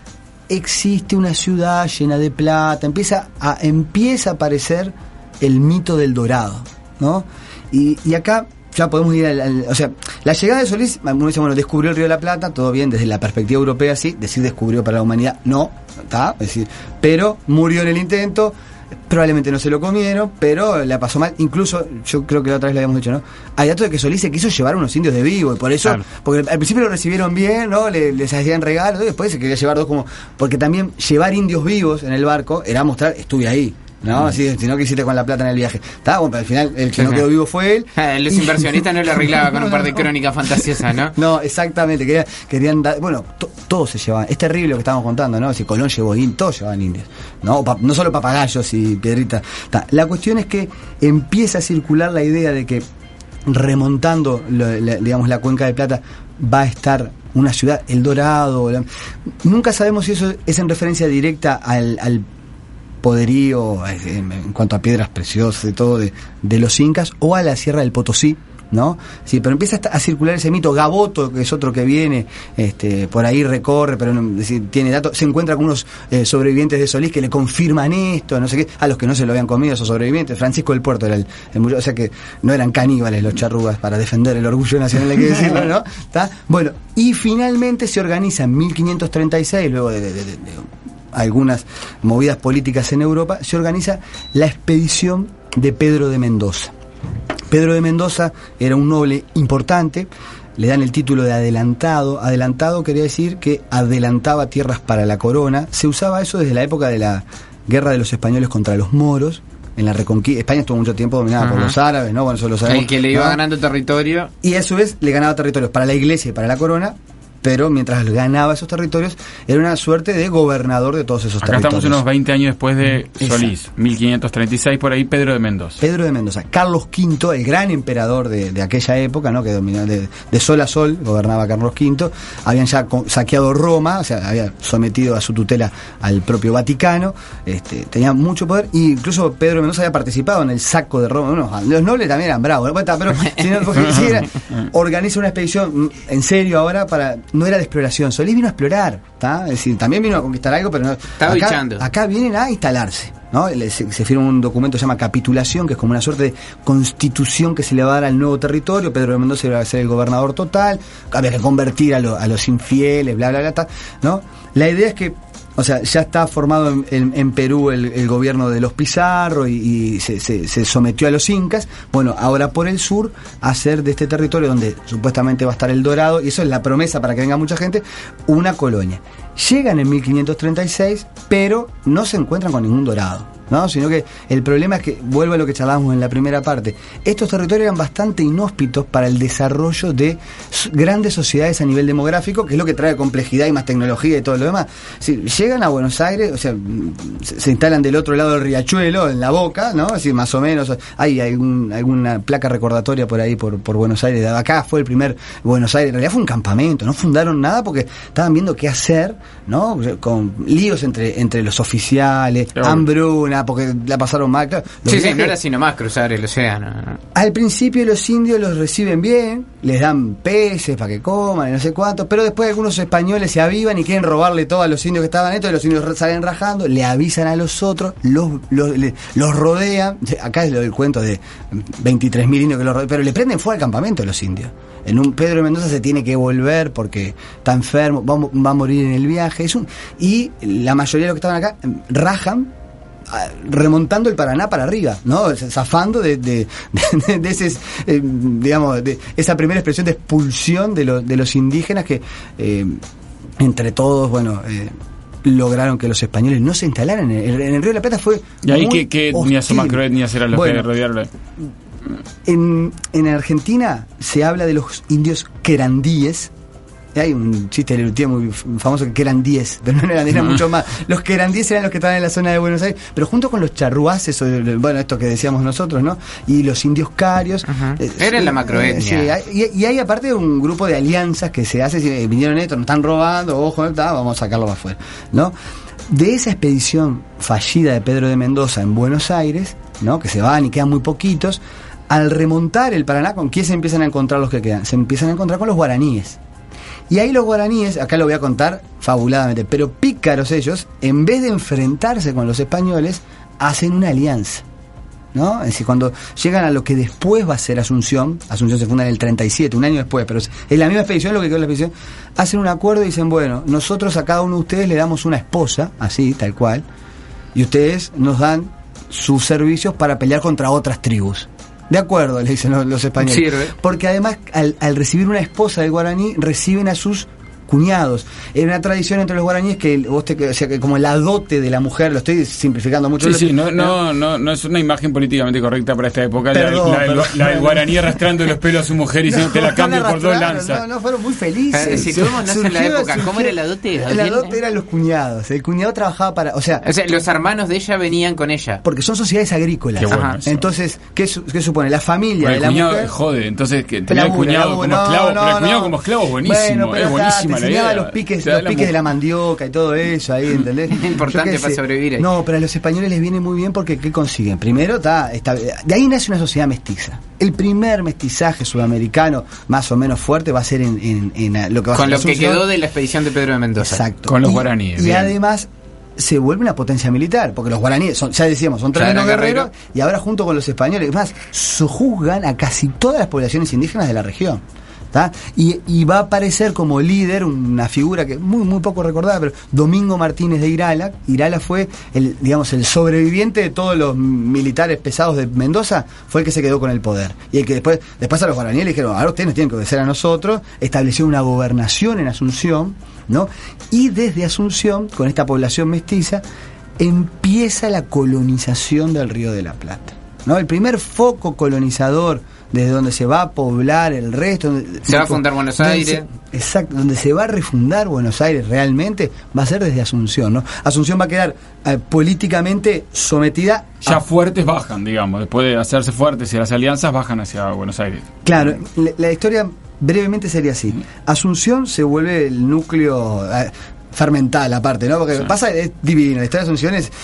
existe una ciudad llena de plata, empieza a, empieza a aparecer el mito del Dorado, ¿no? Y, y acá ya podemos ir al, al... O sea, la llegada de Solís, uno dice, bueno, descubrió el río de la Plata, todo bien, desde la perspectiva europea, sí, decir descubrió para la humanidad, no, está, es decir, pero murió en el intento. Probablemente no se lo comieron, pero la pasó mal. Incluso, yo creo que la otra vez lo habíamos dicho, ¿no? Hay datos de que Solís se quiso llevar a unos indios de vivo, y por eso, claro. Porque al principio lo recibieron bien, ¿no? Le, les hacían regalos, y después se quería llevar dos como... Porque también llevar indios vivos en el barco era mostrar, estuve ahí, ¿no? Así, si no, que hiciste con la plata en el viaje. Está bueno, pero al final el que sí, no quedó vivo fue él.
Los inversionistas no le arreglaba con un par de crónicas fantasiosas, ¿no?
No, exactamente. Querían, querían dar, bueno, to, todos se llevaban. Es terrible lo que estábamos contando, ¿no? Si Colón llevó indios, todos llevaban indios. No, pa, no solo papagayos y piedritas. Ta. La cuestión es que empieza a circular la idea de que remontando, lo, la, digamos, la Cuenca de Plata va a estar una ciudad, El Dorado. La, nunca sabemos si eso es en referencia directa al, al poderío en cuanto a piedras preciosas y todo de, de los incas, o a la Sierra del Potosí, ¿no? Sí, pero empieza a circular ese mito. Gaboto, que es otro que viene, este, por ahí recorre, pero no, es decir, tiene datos, se encuentra con unos eh, sobrevivientes de Solís que le confirman esto, no sé qué, a los que no se lo habían comido esos sobrevivientes. Francisco del Puerto era el, el o sea que no eran caníbales los charrúas, para defender el orgullo nacional, hay que decirlo, ¿no? ¿Tá? Bueno, y finalmente se organiza en mil quinientos treinta y seis, luego de, de, de, de algunas movidas políticas en Europa, se organiza la expedición de Pedro de Mendoza. Pedro de Mendoza era un noble importante, le dan el título de adelantado. Adelantado quería decir que adelantaba tierras para la corona. Se usaba eso desde la época de la guerra de los españoles contra los moros. En la reconquista, España estuvo mucho tiempo dominada Ajá. por los árabes, ¿no? Bueno, eso lo sabemos.
El que le iba
¿no?
ganando territorio.
Y a su vez le ganaba territorios para la iglesia y para la corona, pero mientras ganaba esos territorios, era una suerte de gobernador de todos esos
Acá
territorios.
Acá estamos unos veinte años después de Solís, Exacto. mil quinientos treinta y seis, por ahí, Pedro de Mendoza.
Pedro de Mendoza. Carlos Quinto, el gran emperador de, de aquella época, ¿no? Que dominaba de, de sol a sol, gobernaba Carlos Quinto. Habían ya saqueado Roma, o sea, había sometido a su tutela al propio Vaticano, este, tenía mucho poder, e incluso Pedro de Mendoza había participado en el saco de Roma. Bueno, los nobles también eran bravos, ¿no? Pero si no, si era, organiza una expedición en serio ahora para... No era de exploración, Solís vino a explorar, ¿tá? Es decir, también vino a conquistar algo, pero no.
Estaba
acá,
bichando.
Acá vienen a instalarse, ¿no? Se, se firma un documento que se llama capitulación, que es como una suerte de constitución que se le va a dar al nuevo territorio. Pedro de Mendoza iba a ser el gobernador total, había que convertir a, lo, a los infieles, bla, bla, bla, bla, ¿no? La idea es que, o sea, ya está formado en, en, en Perú el, el gobierno de los Pizarro y, y se, se, se sometió a los incas. Bueno, ahora por el sur, hacer de este territorio donde supuestamente va a estar el dorado, y eso es la promesa para que venga mucha gente, una colonia. Llegan en mil quinientos treinta y seis, pero no se encuentran con ningún dorado, ¿no? Sino que el problema es que, vuelvo a lo que charlábamos en la primera parte, estos territorios eran bastante inhóspitos para el desarrollo de grandes sociedades a nivel demográfico, que es lo que trae complejidad y más tecnología y todo lo demás. Si llegan a Buenos Aires, o sea, se, se instalan del otro lado del riachuelo, en La Boca, ¿no? Así más o menos, hay algún, alguna placa recordatoria por ahí, por, por Buenos Aires. Acá fue el primer Buenos Aires, en realidad fue un campamento, no fundaron nada porque estaban viendo qué hacer, ¿no? Con líos entre, entre los oficiales, claro. hambruna, porque la pasaron mal. Claro,
sí, sí, no era sino más cruzar el océano.
Al principio los indios los reciben bien, les dan peces para que coman y no sé cuánto, pero después algunos españoles se avivan y quieren robarle todo a los indios que estaban estos, y los indios salen rajando, le avisan a los otros, los, los, les, los rodean. Acá es lo del cuento de veintitrés mil indios que los rodean, pero le prenden fuego al campamento a los indios. En un Pedro de Mendoza se tiene que volver porque está enfermo, va, va a morir en el viaje. Es un, y la mayoría de los que estaban acá rajan remontando el Paraná para arriba, ¿no? Zafando de, de, de, de ese, eh, digamos, de esa primera expresión de expulsión de, lo, de los indígenas que, eh, entre todos, bueno, eh, lograron que los españoles no se instalaran en el, en el Río de la Plata. Fue
y ahí que, que etnias o macroetnias eran los bueno, que rodearon.
En, en Argentina se habla de los indios querandíes. Hay un chiste de Lelutier muy famoso que eran diez, pero no eran, eran mucho más. Los querandíes eran los que estaban en la zona de Buenos Aires, pero junto con los charruaces, o, bueno, esto que decíamos nosotros, ¿no? Y los indios carios.
Uh-huh. eh, Era la macroetnia.
Eh, sí, y, y hay aparte un grupo de alianzas que se hace, si vinieron estos, nos están robando, ojo, está, vamos a sacarlo afuera, ¿no? De esa expedición fallida de Pedro de Mendoza en Buenos Aires, ¿no? Que se van y quedan muy poquitos, al remontar el Paraná, ¿con quién se empiezan a encontrar los que quedan? Se empiezan a encontrar con los guaraníes. Y ahí los guaraníes, acá lo voy a contar fabuladamente, pero pícaros ellos, en vez de enfrentarse con los españoles, hacen una alianza, ¿no? Es decir, cuando llegan a lo que después va a ser Asunción, Asunción se funda en el treinta y siete, un año después, pero es la misma expedición, lo que quedó en la expedición, hacen un acuerdo y dicen, bueno, nosotros a cada uno de ustedes le damos una esposa, así, tal cual, y ustedes nos dan sus servicios para pelear contra otras tribus. De acuerdo, le dicen los, los españoles.
Sirve.
Porque además, al, al recibir una esposa del guaraní, reciben a sus cuñados. Era una tradición entre los guaraníes que vos te, o sea, que como la dote de la mujer, lo estoy simplificando mucho.
Sí, sí, no, no, no, no es una imagen políticamente correcta para esta época. Perdón, la, la, perdón, la, la del guaraní arrastrando los pelos a su mujer y diciendo no, te la cambio por dos lanzas.
No, no, fueron muy felices.
Eh, si tuvimos no en la época, ¿cómo era la dote?
La dote eran los cuñados. El cuñado trabajaba para, o sea,
o sea, los hermanos de ella venían con ella.
Porque son sociedades agrícolas.
Qué bueno.
Entonces, ¿qué, ¿qué supone? La familia
bueno,
de la
el cuñado,
mujer.
Jode, entonces que tenía el cuñado como esclavo, pero el cuñado como esclavo es buenísimo, es buenísimo
enseñaba los piques, los piques de la mandioca y todo eso ahí, ¿entendés?
Importante para sobrevivir ahí.
No, pero a los españoles les viene muy bien porque ¿qué consiguen? Primero, ta, está, de ahí nace una sociedad mestiza. El primer mestizaje sudamericano más o menos fuerte va a ser en, en, en lo que va a
Con
ser
lo
Asunción.
que quedó de la expedición de Pedro de Mendoza.
Exacto.
Con los
y,
guaraníes.
Y
bien.
además se vuelve una potencia militar, porque los guaraníes, son, ya decíamos, son tremendos guerreros, y ahora junto con los españoles, más, sojuzgan a casi todas las poblaciones indígenas de la región. Y, y va a aparecer como líder una figura que muy muy poco recordada, pero Domingo Martínez de Irala. Irala fue el, digamos, el sobreviviente de todos los militares pesados de Mendoza, fue el que se quedó con el poder. Y el que después, después a los guaraníes le dijeron, ahora ustedes nos tienen que obedecer a nosotros, estableció una gobernación en Asunción, ¿no? Y desde Asunción, con esta población mestiza, empieza la colonización del Río de la Plata, ¿no? El primer foco colonizador desde donde se va a poblar el resto. Donde,
se va a fundar Buenos Aires.
Se, exacto, donde se va a refundar Buenos Aires realmente va a ser desde Asunción, ¿no? Asunción va a quedar eh, políticamente sometida.
Ya
a,
fuertes bajan, digamos, después de hacerse fuertes y las alianzas bajan hacia Buenos Aires.
Claro, la, la historia brevemente sería así. Asunción se vuelve el núcleo... Eh, fermental aparte, ¿no? Porque sí. pasa, es divino, la historia de Asunción es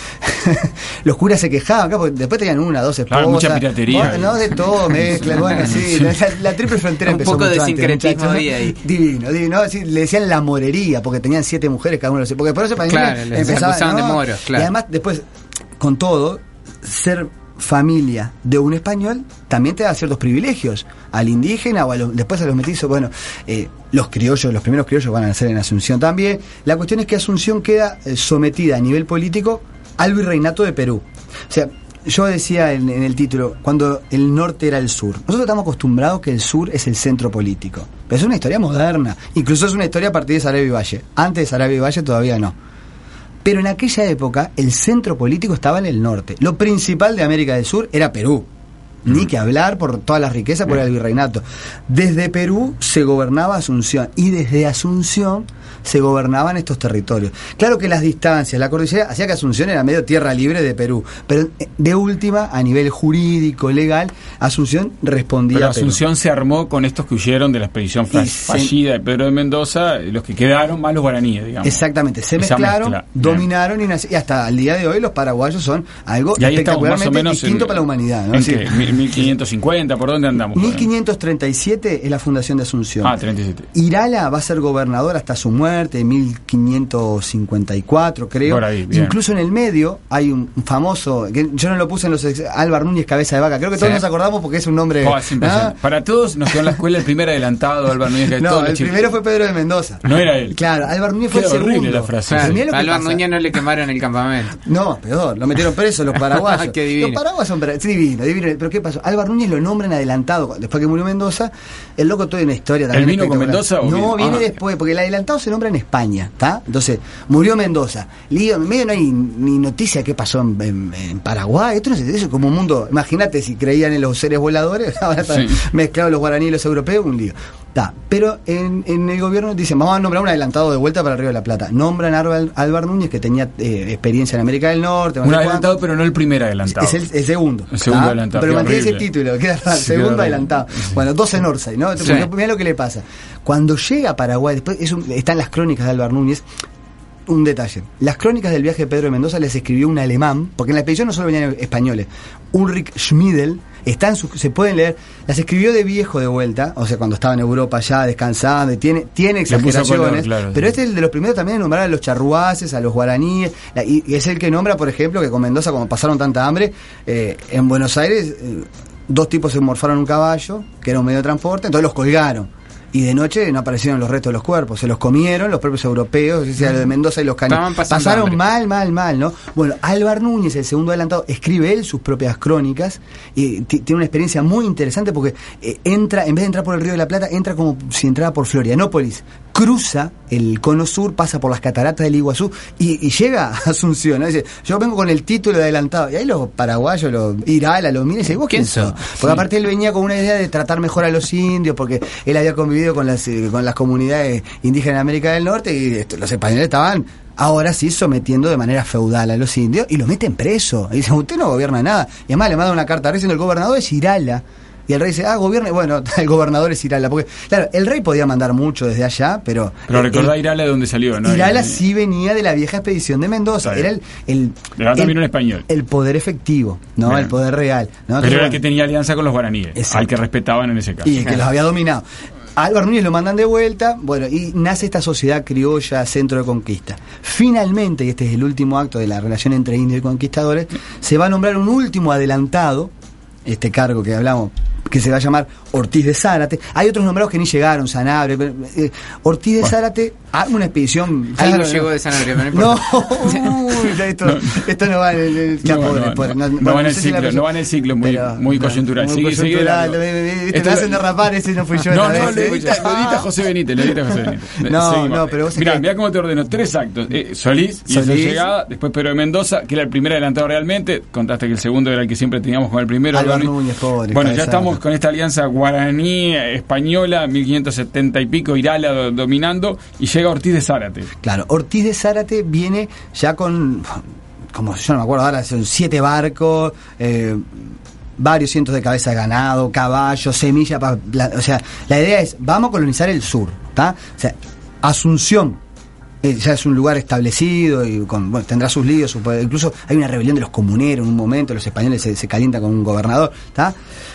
los curas se quejaban acá, porque después tenían una, dos esposas,
claro, mucha piratería,
no, de todo mezcla, bueno, sí, sí. La, la triple frontera
un
empezó
poco
mucho
de sincretismo
antes,
había ahí.
Divino, divino, sí, le decían la morería, porque tenían siete mujeres cada uno, porque por eso para
claro,
mí empezaban,
¿no?
de
moros, claro.
Y además después, con todo, ser familia de un español también te da ciertos privilegios al indígena o a los, después a los metizos. Bueno, eh, los criollos, los primeros criollos van a nacer en Asunción también. La cuestión es que Asunción queda eh, sometida a nivel político al virreinato de Perú. O sea, yo decía en, en el título, cuando el norte era el sur. Nosotros estamos acostumbrados que el sur es el centro político, pero es una historia moderna, incluso es una historia a partir de Sarabia y Valle. Antes de Sarabia y Valle todavía no. Pero en aquella época el centro político estaba en el norte. Lo principal de América del Sur era Perú. Ni que hablar por todas las riquezas, por el virreinato. Desde Perú se gobernaba Asunción y desde Asunción se gobernaban estos territorios. Claro que las distancias, la cordillera, hacía que Asunción era medio tierra libre de Perú, pero de última, a nivel jurídico, legal, Asunción respondía
pero
a Perú.
Asunción se armó con estos que huyeron de la expedición fallida de Pedro de Mendoza, los que quedaron más los guaraníes, digamos.
Exactamente, se
Esa
mezclaron,
mezcla.
dominaron y, nac- y hasta el día de hoy los paraguayos son algo
y ahí estamos más o
espectacularmente
menos
distinto
en,
para la humanidad, ¿no?
¿En
Sí.
qué? mil quinientos cincuenta, ¿por dónde andamos?
mil quinientos treinta y siete es la fundación de Asunción.
Ah, treinta y siete.
Irala va a ser gobernador hasta su muerte en mil quinientos cincuenta y cuatro, creo.
Por ahí, bien.
Incluso en el medio hay un famoso, que yo no lo puse en los ex, Álvar Núñez Cabeza de Vaca. Creo que todos
Sí.
nos acordamos porque es un nombre.
Oh, es impresionante.
¿Ah?
Para todos nos quedó en la escuela el primer adelantado, Álvaro Núñez. Que
No,
todos
el
los chicos-
primero fue Pedro de Mendoza.
No era él.
Claro, Álvar Núñez fue
Qué
el
horrible
segundo.
la frase.
Claro, mirá lo que
Álvaro
pasa.
Núñez no le quemaron el campamento.
No, peor, lo metieron preso los paraguayos.
Qué divino.
Los paraguayos son bra- sí, divino, divino. Pero ¿qué pasó? Álvaro Núñez lo nombran adelantado. Después que murió Mendoza, el loco toda una historia también.
¿Él vino con
espectacular.
Mendoza o
No,
vino?
viene
Ah.
después, porque el adelantado se nombra en España, ¿está? Entonces, murió Mendoza. Lío, en medio no hay ni noticia de qué pasó en, en- en Paraguay. Esto no es, eso es como un mundo. Imagínate si creían en los seres voladores, ahora están
Sí.
mezclados los guaraníes y los europeos, un lío. Está. Pero en, en el gobierno dicen, vamos a nombrar un adelantado de vuelta para el Río de la Plata. Nombran a Álvar- Álvar Núñez, que tenía eh, experiencia en América del Norte. no
Un
sé
adelantado,
cuánto.
pero no el primer adelantado.
Es el, el segundo.
El segundo
¿tá?
adelantado,
Pero
qué
mantiene ese
horrible.
título, queda raro,
Sí,
segundo
queda
adelantado.
horrible. Sí.
Bueno, dos en Orsay, ¿no?
Sí.
Mirá lo que le pasa. Cuando llega a Paraguay, después es un- están las crónicas de Álvar Núñez. Un detalle. Las crónicas del viaje de Pedro de Mendoza les escribió un alemán, porque en la expedición no solo venían españoles. Ulrich Schmidl, están sus, se pueden leer, las escribió de viejo de vuelta, o sea, cuando estaba en Europa ya descansando, y tiene, tiene
Le puso
exageraciones,
color, claro,
pero
sí.
este es el de los primeros también en nombrar a los charruaces, a los guaraníes, la- y, y es el que nombra, por ejemplo, que con Mendoza, como pasaron tanta hambre, eh, en Buenos Aires, eh, dos tipos se morfaron un caballo, que era un medio de transporte, entonces los colgaron. Y de noche no aparecieron los restos de los cuerpos, se los comieron los propios europeos, o sea, los de Mendoza y los
Estaban
cañones.
pasando
Pasaron
hambre.
mal, mal, mal, ¿no? Bueno, Álvar Núñez, el segundo adelantado, escribe él sus propias crónicas y t- tiene una experiencia muy interesante porque eh, entra, en vez de entrar por el Río de la Plata, entra como si entrara por Florianópolis, cruza el cono sur, pasa por las cataratas del Iguazú y, y llega a Asunción, ¿no? Dice, yo vengo con el título de adelantado. Y ahí los paraguayos, los Irala, los miren y dicen, ¿vos quién
¿Quién
sos?
sos?
Porque
Sí.
aparte él venía con una idea de tratar mejor a los indios, porque él había convivido con las, eh, con las comunidades indígenas de América del Norte y esto, los españoles estaban ahora sí sometiendo de manera feudal a los indios y los meten preso. Y dicen, usted no gobierna nada. Y además le manda una carta diciendo el gobernador es Irala. Y el rey dice, ah, gobierne, bueno, el gobernador es Irala, porque, claro, el rey podía mandar mucho desde allá, pero...
Pero recordá
el,
Irala de dónde salió, ¿no?
Irala
y,
sí venía de la vieja expedición de Mendoza, era el... el
Era también
el,
un español.
El poder efectivo, ¿no?
Bien.
El poder real, ¿no?
Pero
Entonces,
era el
bueno,
que tenía alianza con los guaraníes,
exacto.
al que respetaban en ese caso.
Y que los había dominado. A Álvaro Núñez lo mandan de vuelta, bueno, y nace esta sociedad criolla, centro de conquista. Finalmente, y este es el último acto de la relación entre indios y conquistadores, se va a nombrar un último adelantado, este cargo que hablamos, que se va a llamar Ortiz de Zárate. Hay otros nombrados que ni llegaron, Sanabria, pero, eh, Ortiz de bueno. Zárate, arma una expedición.
Ahí
claro,
no llegó de Sanabria, pero
no No, uy, esto, no, esto no va en el, el
no,
pobre,
no,
pobre.
no,
No,
no,
no
va en el
sé si
ciclo, no va en el ciclo, muy,
pero,
muy coyuntural.
Muy
Sigue,
coyuntural,
sigue,
me, viste, me hacen derrapar, ese no fui yo.
No, no,
vez,
lo
¿eh?
edita, lo edita José Benítez, lo edita José Benítez.
No,
Seguimos.
no, pero vos
mirá,
que...
mirá cómo te ordeno, tres actos. Eh, Solís y
Solís.
su llegada, después Pedro de Mendoza, que era el primer adelantado realmente, contaste que el segundo era el que siempre teníamos con el primero.
Álvaro Núñez, pobre.
Bueno, ya estamos con esta alianza guaraní española, mil quinientos setenta y pico, Irala do, dominando, y llega Ortiz de Zárate.
Claro, Ortiz de Zárate viene ya con, como yo no me acuerdo ahora, son siete barcos, eh, varios cientos de cabezas de ganado, caballos, semillas, pa, la, o sea, la idea es, vamos a colonizar el sur, ¿está? O sea, Asunción, eh, ya es un lugar establecido y con, bueno, tendrá sus líos, su, incluso hay una rebelión de los comuneros en un momento, los españoles se, se calientan con un gobernador, ¿está?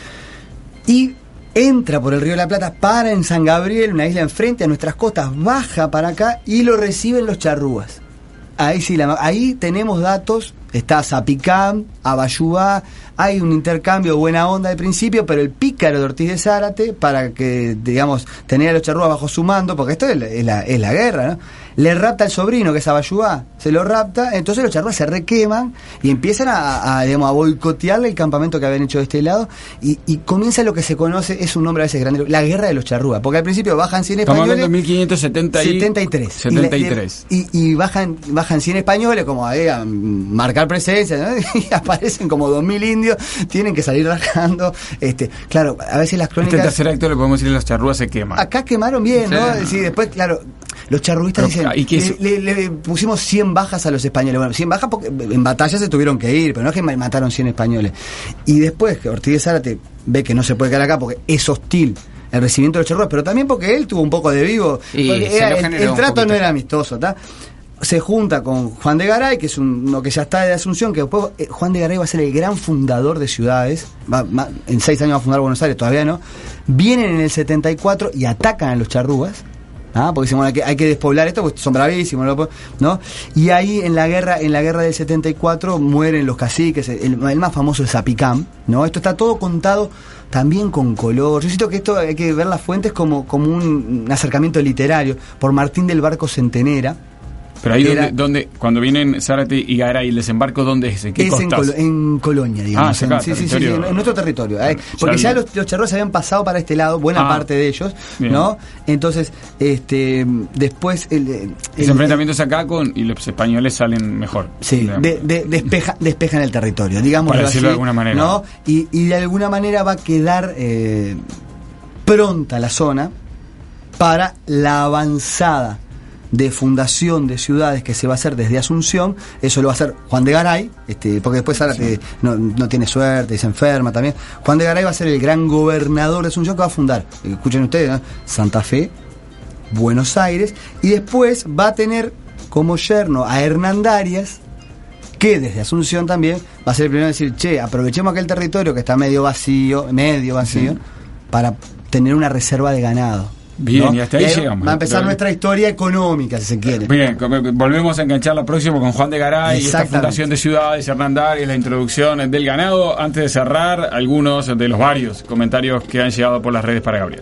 Y entra por el Río de la Plata, para en San Gabriel, una isla enfrente a nuestras costas, baja para acá y lo reciben los charrúas. Ahí sí, la, ahí tenemos datos, está Zapicam, Abayubá, hay un intercambio buena onda de principio, pero el pícaro de Ortiz de Zárate, para que, digamos, tener a los charrúas bajo su mando, porque esto es la, es la, es la guerra, ¿no? Le rapta al sobrino, que es Abayubá, se lo rapta, entonces los charrúas se requeman y empiezan a, a, digamos, a boicotearle el campamento que habían hecho de este lado, y, y comienza lo que se conoce, es un nombre a veces grande, la guerra de los charrúas, porque al principio bajan cien españoles.
Estamos hablando de mil quinientos setenta y tres. setenta y tres.
Y, y, y bajan, bajan cien españoles, como ahí a marcar presencia, ¿no? Y aparecen como dos mil indios, tienen que salir rajando. Este, claro, a veces las crónicas.
Este tercer acto le podemos decir, los charrúas se queman.
Acá quemaron bien, ¿no?
Sí.
Sí, después, claro, los charruistas dicen, le, le, le pusimos cien bajas a los españoles. Bueno, cien bajas porque en batalla se tuvieron que ir, pero no es que mataron cien españoles. Y después que Ortiz de Zárate ve que no se puede quedar acá porque es hostil el recibimiento de los charrúas, pero también porque él tuvo un poco de vivo. Era, el, el trato no era amistoso, ¿tá? Se junta con Juan de Garay, que es un, uno que ya está de Asunción, que después eh, Juan de Garay va a ser el gran fundador de ciudades, va, va, en seis años va a fundar Buenos Aires, todavía no. Vienen en el setenta y cuatro y atacan a los charrúas, ¿ah? Porque dicen, bueno, hay que, hay que despoblar esto, porque son bravísimos, ¿no? Y ahí en la guerra en la guerra del setenta y cuatro mueren los caciques, el, el más famoso es Zapicam, ¿no? Esto está todo contado también con color. Yo siento que esto hay que ver las fuentes como, como un, un acercamiento literario, por Martín del Barco Centenera.
Pero ahí
Era,
donde, donde, cuando vienen Zárate y Garay, el desembarco, ¿dónde es? ¿En qué
es
costas?
en, Colo, en Colonia, digamos.
Ah, acá,
en, sí, sí, sí, sí, en, en nuestro territorio.
Bueno,
eh, porque ya, ya los, los charrúas habían pasado para este lado, buena
ah,
parte de ellos, bien. ¿No? Entonces, este después... El, el,
Ese enfrentamiento es acá con, y los españoles salen mejor.
Sí, de, de, despeja, despejan el territorio, digamos.
Para decirlo
así,
de alguna manera.
¿no? Y, y de alguna manera va a quedar eh, pronta la zona para la avanzada de fundación de ciudades que se va a hacer desde Asunción. Eso lo va a hacer Juan de Garay, este, porque después Zárate sí. no, no tiene suerte y se enferma también. Juan de Garay va a ser el gran gobernador de Asunción, que va a fundar, escuchen ustedes, ¿no? Santa Fe, Buenos Aires, y después va a tener como yerno a Hernandarias, que desde Asunción también va a ser el primero en decir, che, aprovechemos aquel territorio que está medio vacío, medio vacío, sí. para tener una reserva de ganado.
Bien,
¿no?
y hasta ahí,
y ahí
llegamos.
Va a empezar pero, nuestra historia económica, si se quiere.
Bien, volvemos a enganchar la próxima con Juan de Garay y esta fundación de ciudades, Hernandarias, la introducción del ganado. Antes de cerrar, algunos de los varios comentarios que han llegado por las redes para Gabriel.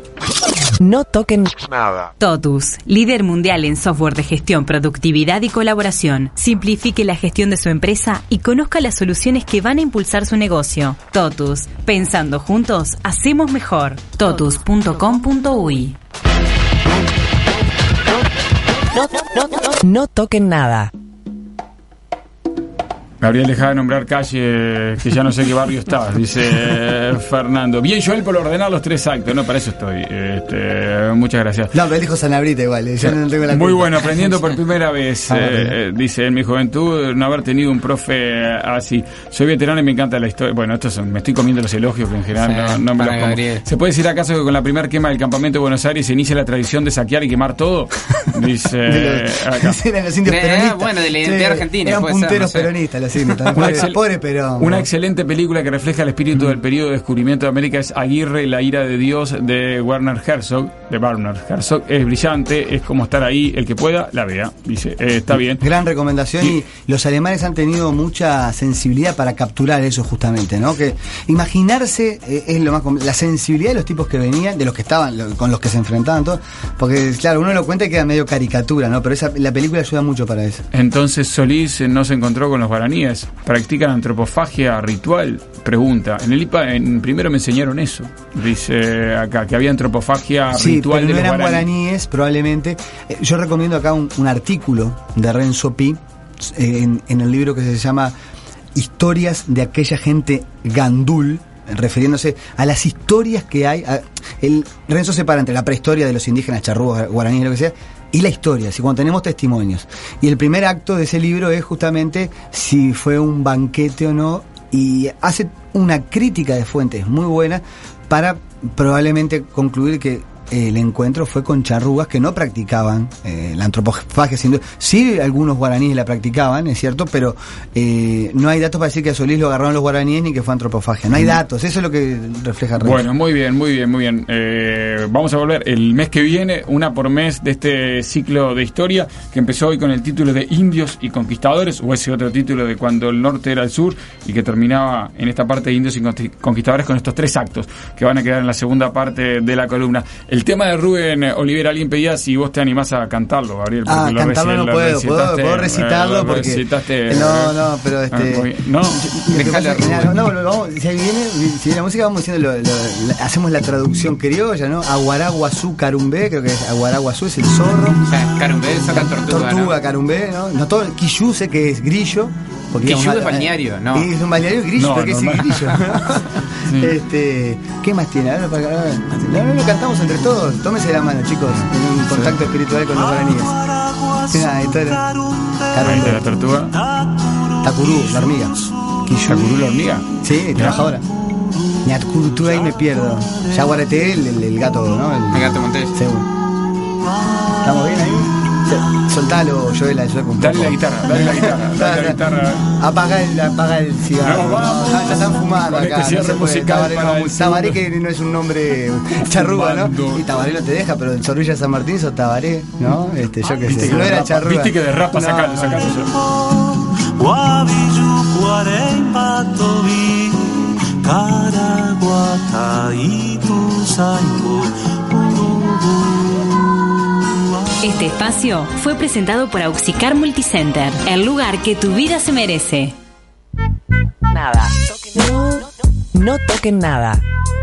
No toquen nada. Totus, líder mundial en software de gestión, productividad y colaboración. Simplifique la gestión de su empresa y conozca las soluciones que van a impulsar su negocio. Totus, pensando juntos, hacemos mejor. totus punto com punto uy. No, no, no, no, no toquen nada.
Gabriel, deja de nombrar calle, que ya no sé qué barrio estás, dice Fernando. Bien, Joel, por ordenar los tres actos, no, para eso estoy. Este, muchas gracias.
No, pero él dijo Sanabrita igual, yo no tengo la
Muy
culpa.
bueno, aprendiendo por primera vez, ah, eh, dice, en mi juventud, no haber tenido un profe así. Soy veterano y me encanta la historia. Bueno, estos son, me estoy comiendo los elogios que en general sí, no, no me los como. Gabriel. ¿Se puede decir acaso que con la primera quema del campamento de Buenos Aires se inicia la tradición de saquear y quemar todo? Dice
los,
acá.
Eran los indios peronistas.
Bueno, de la identidad
sí,
argentina.
Eran punteros
ser, no sé.
peronistas los indios. Una, excel, pobre Perón,
una excelente película que refleja el espíritu mm. del periodo de descubrimiento de América es Aguirre, la ira de Dios, de Werner Herzog. De Werner Herzog. Es brillante, es como estar ahí. El que pueda, la vea. Dice, eh, está bien.
Gran recomendación. Y, y los alemanes han tenido mucha sensibilidad para capturar eso justamente, ¿no? Que imaginarse eh, es lo más la sensibilidad de los tipos que venían, de los que estaban, lo, con los que se enfrentaban todos, porque claro, uno lo cuenta y queda medio caricatura, ¿no? Pero esa, la película ayuda mucho para eso.
Entonces Solís no se encontró con los guaraníes. ¿Practican antropofagia ritual? Pregunta. En el I P A en primero me enseñaron eso. Dice acá que había antropofagia
sí,
ritual
pero
de
no
los
eran
guaraníes.
guaraníes, probablemente. Eh, yo recomiendo acá un, un artículo de Renzo Pi eh, en, en el libro que se llama Historias de aquella gente gandul, refiriéndose a las historias que hay. A, el Renzo separa entre la prehistoria de los indígenas, charrúas, guaraníes, lo que sea, y la historia, si cuando tenemos testimonios. Y el primer acto de ese libro es justamente si fue un banquete o no, y hace una crítica de fuentes muy buena para probablemente concluir que el encuentro fue con charrúas que no practicaban eh, la antropofagia. Sin duda. Sí, algunos guaraníes la practicaban, es cierto, pero eh, no hay datos para decir que a Solís lo agarraron los guaraníes ni que fue antropofagia. No hay datos, eso es lo que refleja el resto.
Bueno, muy bien, muy bien, muy bien. Eh, vamos a volver el mes que viene, una por mes de este ciclo de historia que empezó hoy con el título de Indios y Conquistadores, o ese otro título de Cuando el Norte era el Sur, y que terminaba en esta parte de Indios y Conquistadores con estos tres actos que van a quedar en la segunda parte de la columna. El tema de Rubén Olivera, alguien pedía si vos te animás a cantarlo, Gabriel.
Ah, lo cantarlo no puedo, puedo, puedo recitarlo eh, porque...
Recitaste,
no, no, pero este...
No,
déjale no, no, no, vamos, si viene, si viene la música vamos diciendo, lo, lo, la, hacemos la traducción criolla, ¿no? Aguaraguazú, Carumbé, creo que es Aguaraguazú, es el zorro.
O sea, Carumbé es la tortuga,
Tortuga,
¿no?
Carumbé, ¿no? No todo, Quillú sé que es grillo.
Quillú es balneario, ¿no?
Es un balneario grillo,
no,
pero que
no,
es
no.
grillo. Sí. Este, ¿qué más tiene? Ahora, para, ahora, no, no, lo cantamos entre todos. Tómese la mano, chicos, en un contacto sí. espiritual con los guaraníes. Mira, esto era
Carumbé, la tortuga.
Tacurú, la hormiga.
Quillú. ¿Tacurú, la hormiga?
Sí, trabajadora. Ñatcurutú, ahí me pierdo. Yaguareté, el, el, el gato, ¿no? El,
el gato montés.
Seguro. ¿Estamos bien ahí? Soltalo, Joel, yo con
dale la guitarra, dale la guitarra, dale la guitarra.
Apaga el, apaga el cigarro.
No, vamos,
no, ya están fumando acá.
Este cierre
no
musical para el
Tabaré, que no es un nombre charrúa, ¿no? Y Tabaré no te deja, pero en Zorrilla San Martín sos Tabaré, ¿no? Este, yo qué sé.
Que
no era charrúa.
Viste que de rapa no, sacalo, sacalo
Este espacio fue presentado por Auxicar Multicenter, el lugar que tu vida se merece.
Nada. No, no toquen nada.